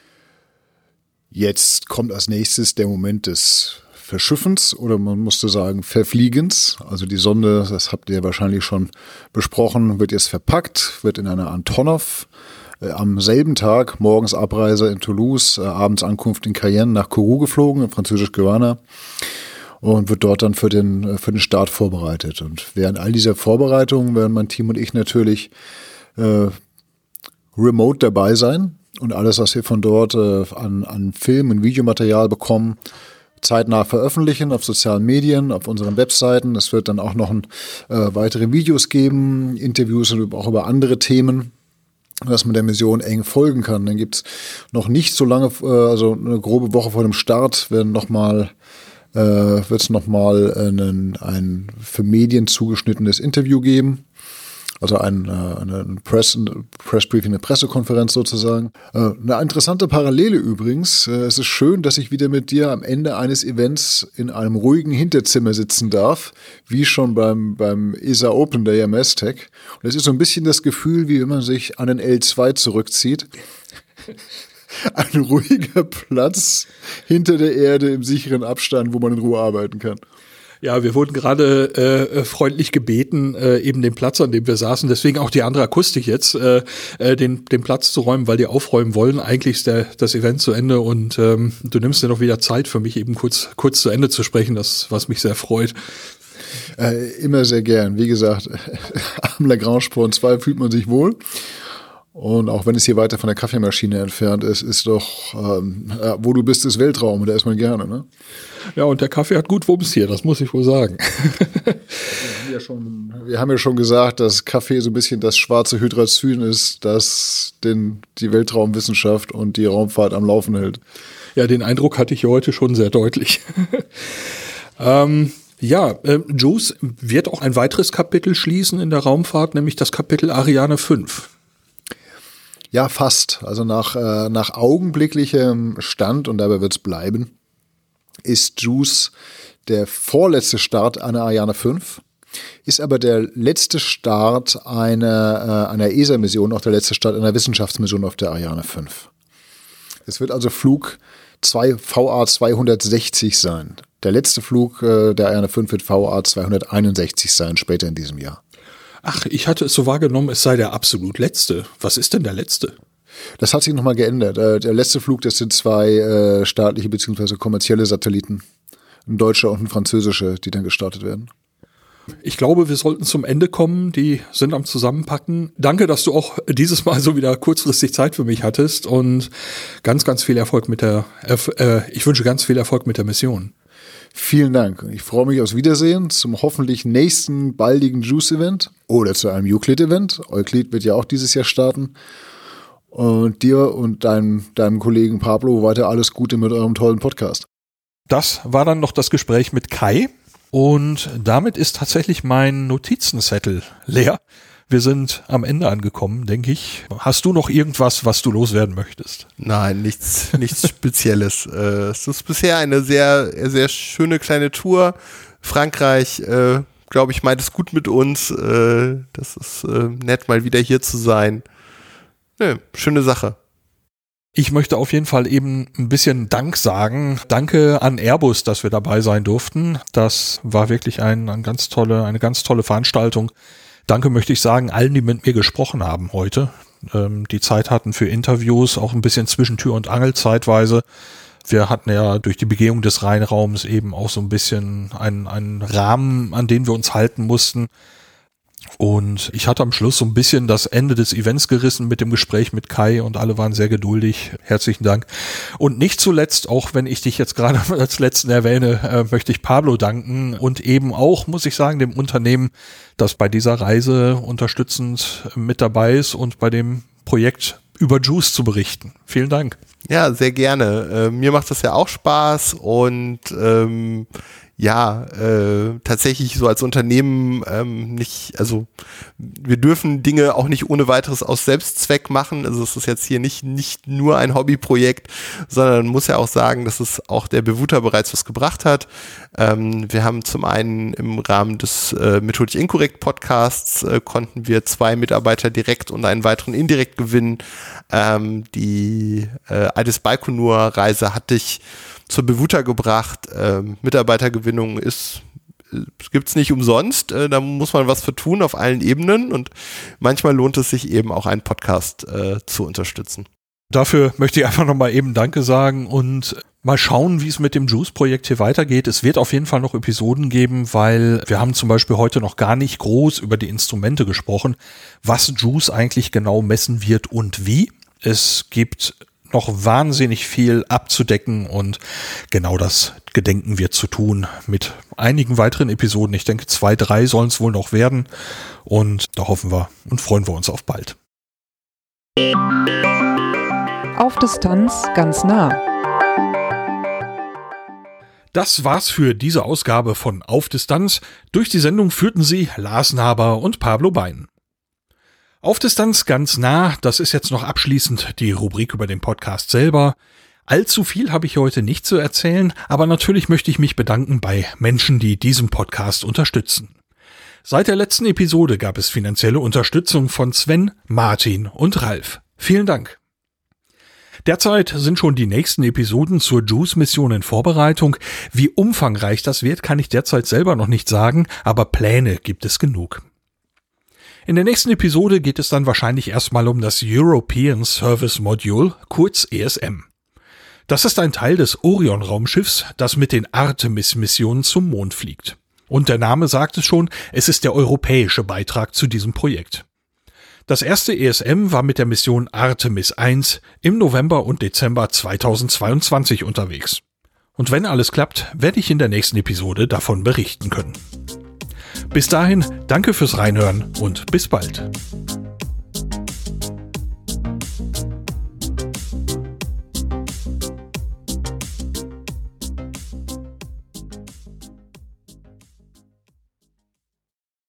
G: Jetzt kommt als nächstes der Moment des Verschiffens oder man musste sagen Verfliegens. Also die Sonde, das habt ihr wahrscheinlich schon besprochen, wird jetzt verpackt, wird in einer Antonov am selben Tag, morgens Abreise in Toulouse, abends Ankunft in Cayenne nach Kourou geflogen, in Französisch-Guyana. Und wird dort dann für den Start vorbereitet. Und während all dieser Vorbereitungen werden mein Team und ich natürlich remote dabei sein und alles, was wir von dort an Film- und Videomaterial bekommen, zeitnah veröffentlichen auf sozialen Medien, auf unseren Webseiten. Es wird dann auch noch weitere Videos geben, Interviews und auch über andere Themen, dass man der Mission eng folgen kann. Dann gibt's noch nicht so lange, also eine grobe Woche vor dem Start, wird es nochmal ein für Medien zugeschnittenes Interview geben. Also ein Pressbriefing, eine Pressekonferenz sozusagen. Eine interessante Parallele übrigens. Es ist schön, dass ich wieder mit dir am Ende eines Events in einem ruhigen Hinterzimmer sitzen darf, wie schon beim ESA Open der IMS-Tech. Und es ist so ein bisschen das Gefühl, wie wenn man sich an den L2 zurückzieht. Ein ruhiger Platz hinter der Erde im sicheren Abstand, wo man in Ruhe arbeiten kann.
B: Ja, wir wurden gerade freundlich gebeten, eben den Platz, an dem wir saßen, deswegen auch die andere Akustik jetzt, den Platz zu räumen, weil die aufräumen wollen. Eigentlich ist das Event zu Ende und du nimmst dir noch wieder Zeit für mich, eben kurz zu Ende zu sprechen, was mich sehr freut.
G: Immer sehr gern. Wie gesagt, am Lagrange Point 2 fühlt man sich wohl. Und auch wenn es hier weiter von der Kaffeemaschine entfernt ist doch, wo du bist, ist Weltraum und da ist man gerne, ne?
B: Ja, und der Kaffee hat gut Wumms hier, das muss ich wohl sagen.
G: Wir haben ja schon gesagt, dass Kaffee so ein bisschen das schwarze Hydrazin ist, das die Weltraumwissenschaft und die Raumfahrt am Laufen hält.
B: Ja, den Eindruck hatte ich hier heute schon sehr deutlich. JUICE wird auch ein weiteres Kapitel schließen in der Raumfahrt, nämlich das Kapitel Ariane 5.
G: Ja, fast. Also nach augenblicklichem Stand, und dabei wird es bleiben, ist JUICE der vorletzte Start einer Ariane 5, ist aber der letzte Start einer ESA-Mission, auch der letzte Start einer Wissenschaftsmission auf der Ariane 5. Es wird also Flug VA 260 sein. Der letzte Flug der Ariane 5 wird VA 261 sein, später in diesem Jahr.
B: Ach, ich hatte es so wahrgenommen, es sei der absolut letzte. Was ist denn der letzte?
G: Das hat sich nochmal geändert. Der letzte Flug, das sind zwei staatliche bzw. kommerzielle Satelliten. Ein deutscher und ein französischer, die dann gestartet werden.
B: Ich glaube, wir sollten zum Ende kommen. Die sind am Zusammenpacken. Danke, dass du auch dieses Mal so wieder kurzfristig Zeit für mich hattest und ganz, ganz viel Erfolg ich wünsche ganz viel Erfolg mit der Mission.
G: Vielen Dank. Ich freue mich aufs Wiedersehen zum hoffentlich nächsten baldigen JUICE-Event oder zu einem Euclid-Event. Euclid wird ja auch dieses Jahr starten. Und dir und deinem Kollegen Pablo weiter alles Gute mit eurem tollen Podcast.
B: Das war dann noch das Gespräch mit Kai und damit ist tatsächlich mein Notizenzettel leer. Wir sind am Ende angekommen, denke ich. Hast du noch irgendwas, was du loswerden möchtest?
C: Nein, nichts Spezielles. Es ist bisher eine sehr, sehr schöne kleine Tour. Frankreich, glaube ich, meint es gut mit uns. Das ist nett, mal wieder hier zu sein. Schöne Sache.
B: Ich möchte auf jeden Fall eben ein bisschen Dank sagen. Danke an Airbus, dass wir dabei sein durften. Das war wirklich eine ganz tolle Veranstaltung. Danke möchte ich sagen allen, die mit mir gesprochen haben heute. Die Zeit hatten für Interviews, auch ein bisschen zwischen Tür und Angel zeitweise. Wir hatten ja durch die Begehung des Rheinraums eben auch so ein bisschen einen Rahmen, an den wir uns halten mussten. Und ich hatte am Schluss so ein bisschen das Ende des Events gerissen mit dem Gespräch mit Kai und alle waren sehr geduldig. Herzlichen Dank. Und nicht zuletzt, auch wenn ich dich jetzt gerade als Letzten erwähne, möchte ich Pablo danken und eben auch, muss ich sagen, dem Unternehmen, das bei dieser Reise unterstützend mit dabei ist und bei dem Projekt über Juice zu berichten. Vielen Dank.
C: Ja, sehr gerne. Mir macht das ja auch Spaß und tatsächlich so als Unternehmen wir dürfen Dinge auch nicht ohne weiteres aus Selbstzweck machen. Also es ist jetzt hier nicht nur ein Hobbyprojekt, sondern man muss ja auch sagen, dass es auch der Bewuter bereits was gebracht hat. Wir haben zum einen im Rahmen des Methodisch Inkorrekt Podcasts konnten wir 2 Mitarbeiter direkt und einen weiteren indirekt gewinnen. Die Addis Baikonur-Reise hatte ich zur Bewuter gebracht. Mitarbeitergewinnung gibt's nicht umsonst. Da muss man was für tun auf allen Ebenen und manchmal lohnt es sich eben auch einen Podcast zu unterstützen.
B: Dafür möchte ich einfach nochmal eben Danke sagen und mal schauen, wie es mit dem Juice-Projekt hier weitergeht. Es wird auf jeden Fall noch Episoden geben, weil wir haben zum Beispiel heute noch gar nicht groß über die Instrumente gesprochen, was Juice eigentlich genau messen wird und wie. Es gibt noch wahnsinnig viel abzudecken und genau das gedenken wir zu tun mit einigen weiteren Episoden. Ich denke 2, 3 sollen es wohl noch werden und da hoffen wir und freuen wir uns auf bald.
A: Auf Distanz ganz nah.
B: Das war's für diese Ausgabe von Auf Distanz. Durch die Sendung führten sie Lars Naber und Pablo Bein. Auf Distanz ganz nah, das ist jetzt noch abschließend die Rubrik über den Podcast selber. Allzu viel habe ich heute nicht zu erzählen, aber natürlich möchte ich mich bedanken bei Menschen, die diesen Podcast unterstützen. Seit der letzten Episode gab es finanzielle Unterstützung von Sven, Martin und Ralf. Vielen Dank. Derzeit sind schon die nächsten Episoden zur Juice-Mission in Vorbereitung. Wie umfangreich das wird, kann ich derzeit selber noch nicht sagen, aber Pläne gibt es genug. In der nächsten Episode geht es dann wahrscheinlich erstmal um das European Service Module, kurz ESM. Das ist ein Teil des Orion-Raumschiffs, das mit den Artemis-Missionen zum Mond fliegt. Und der Name sagt es schon, es ist der europäische Beitrag zu diesem Projekt. Das erste ESM war mit der Mission Artemis 1 im November und Dezember 2022 unterwegs. Und wenn alles klappt, werde ich in der nächsten Episode davon berichten können. Bis dahin, danke fürs Reinhören und bis bald.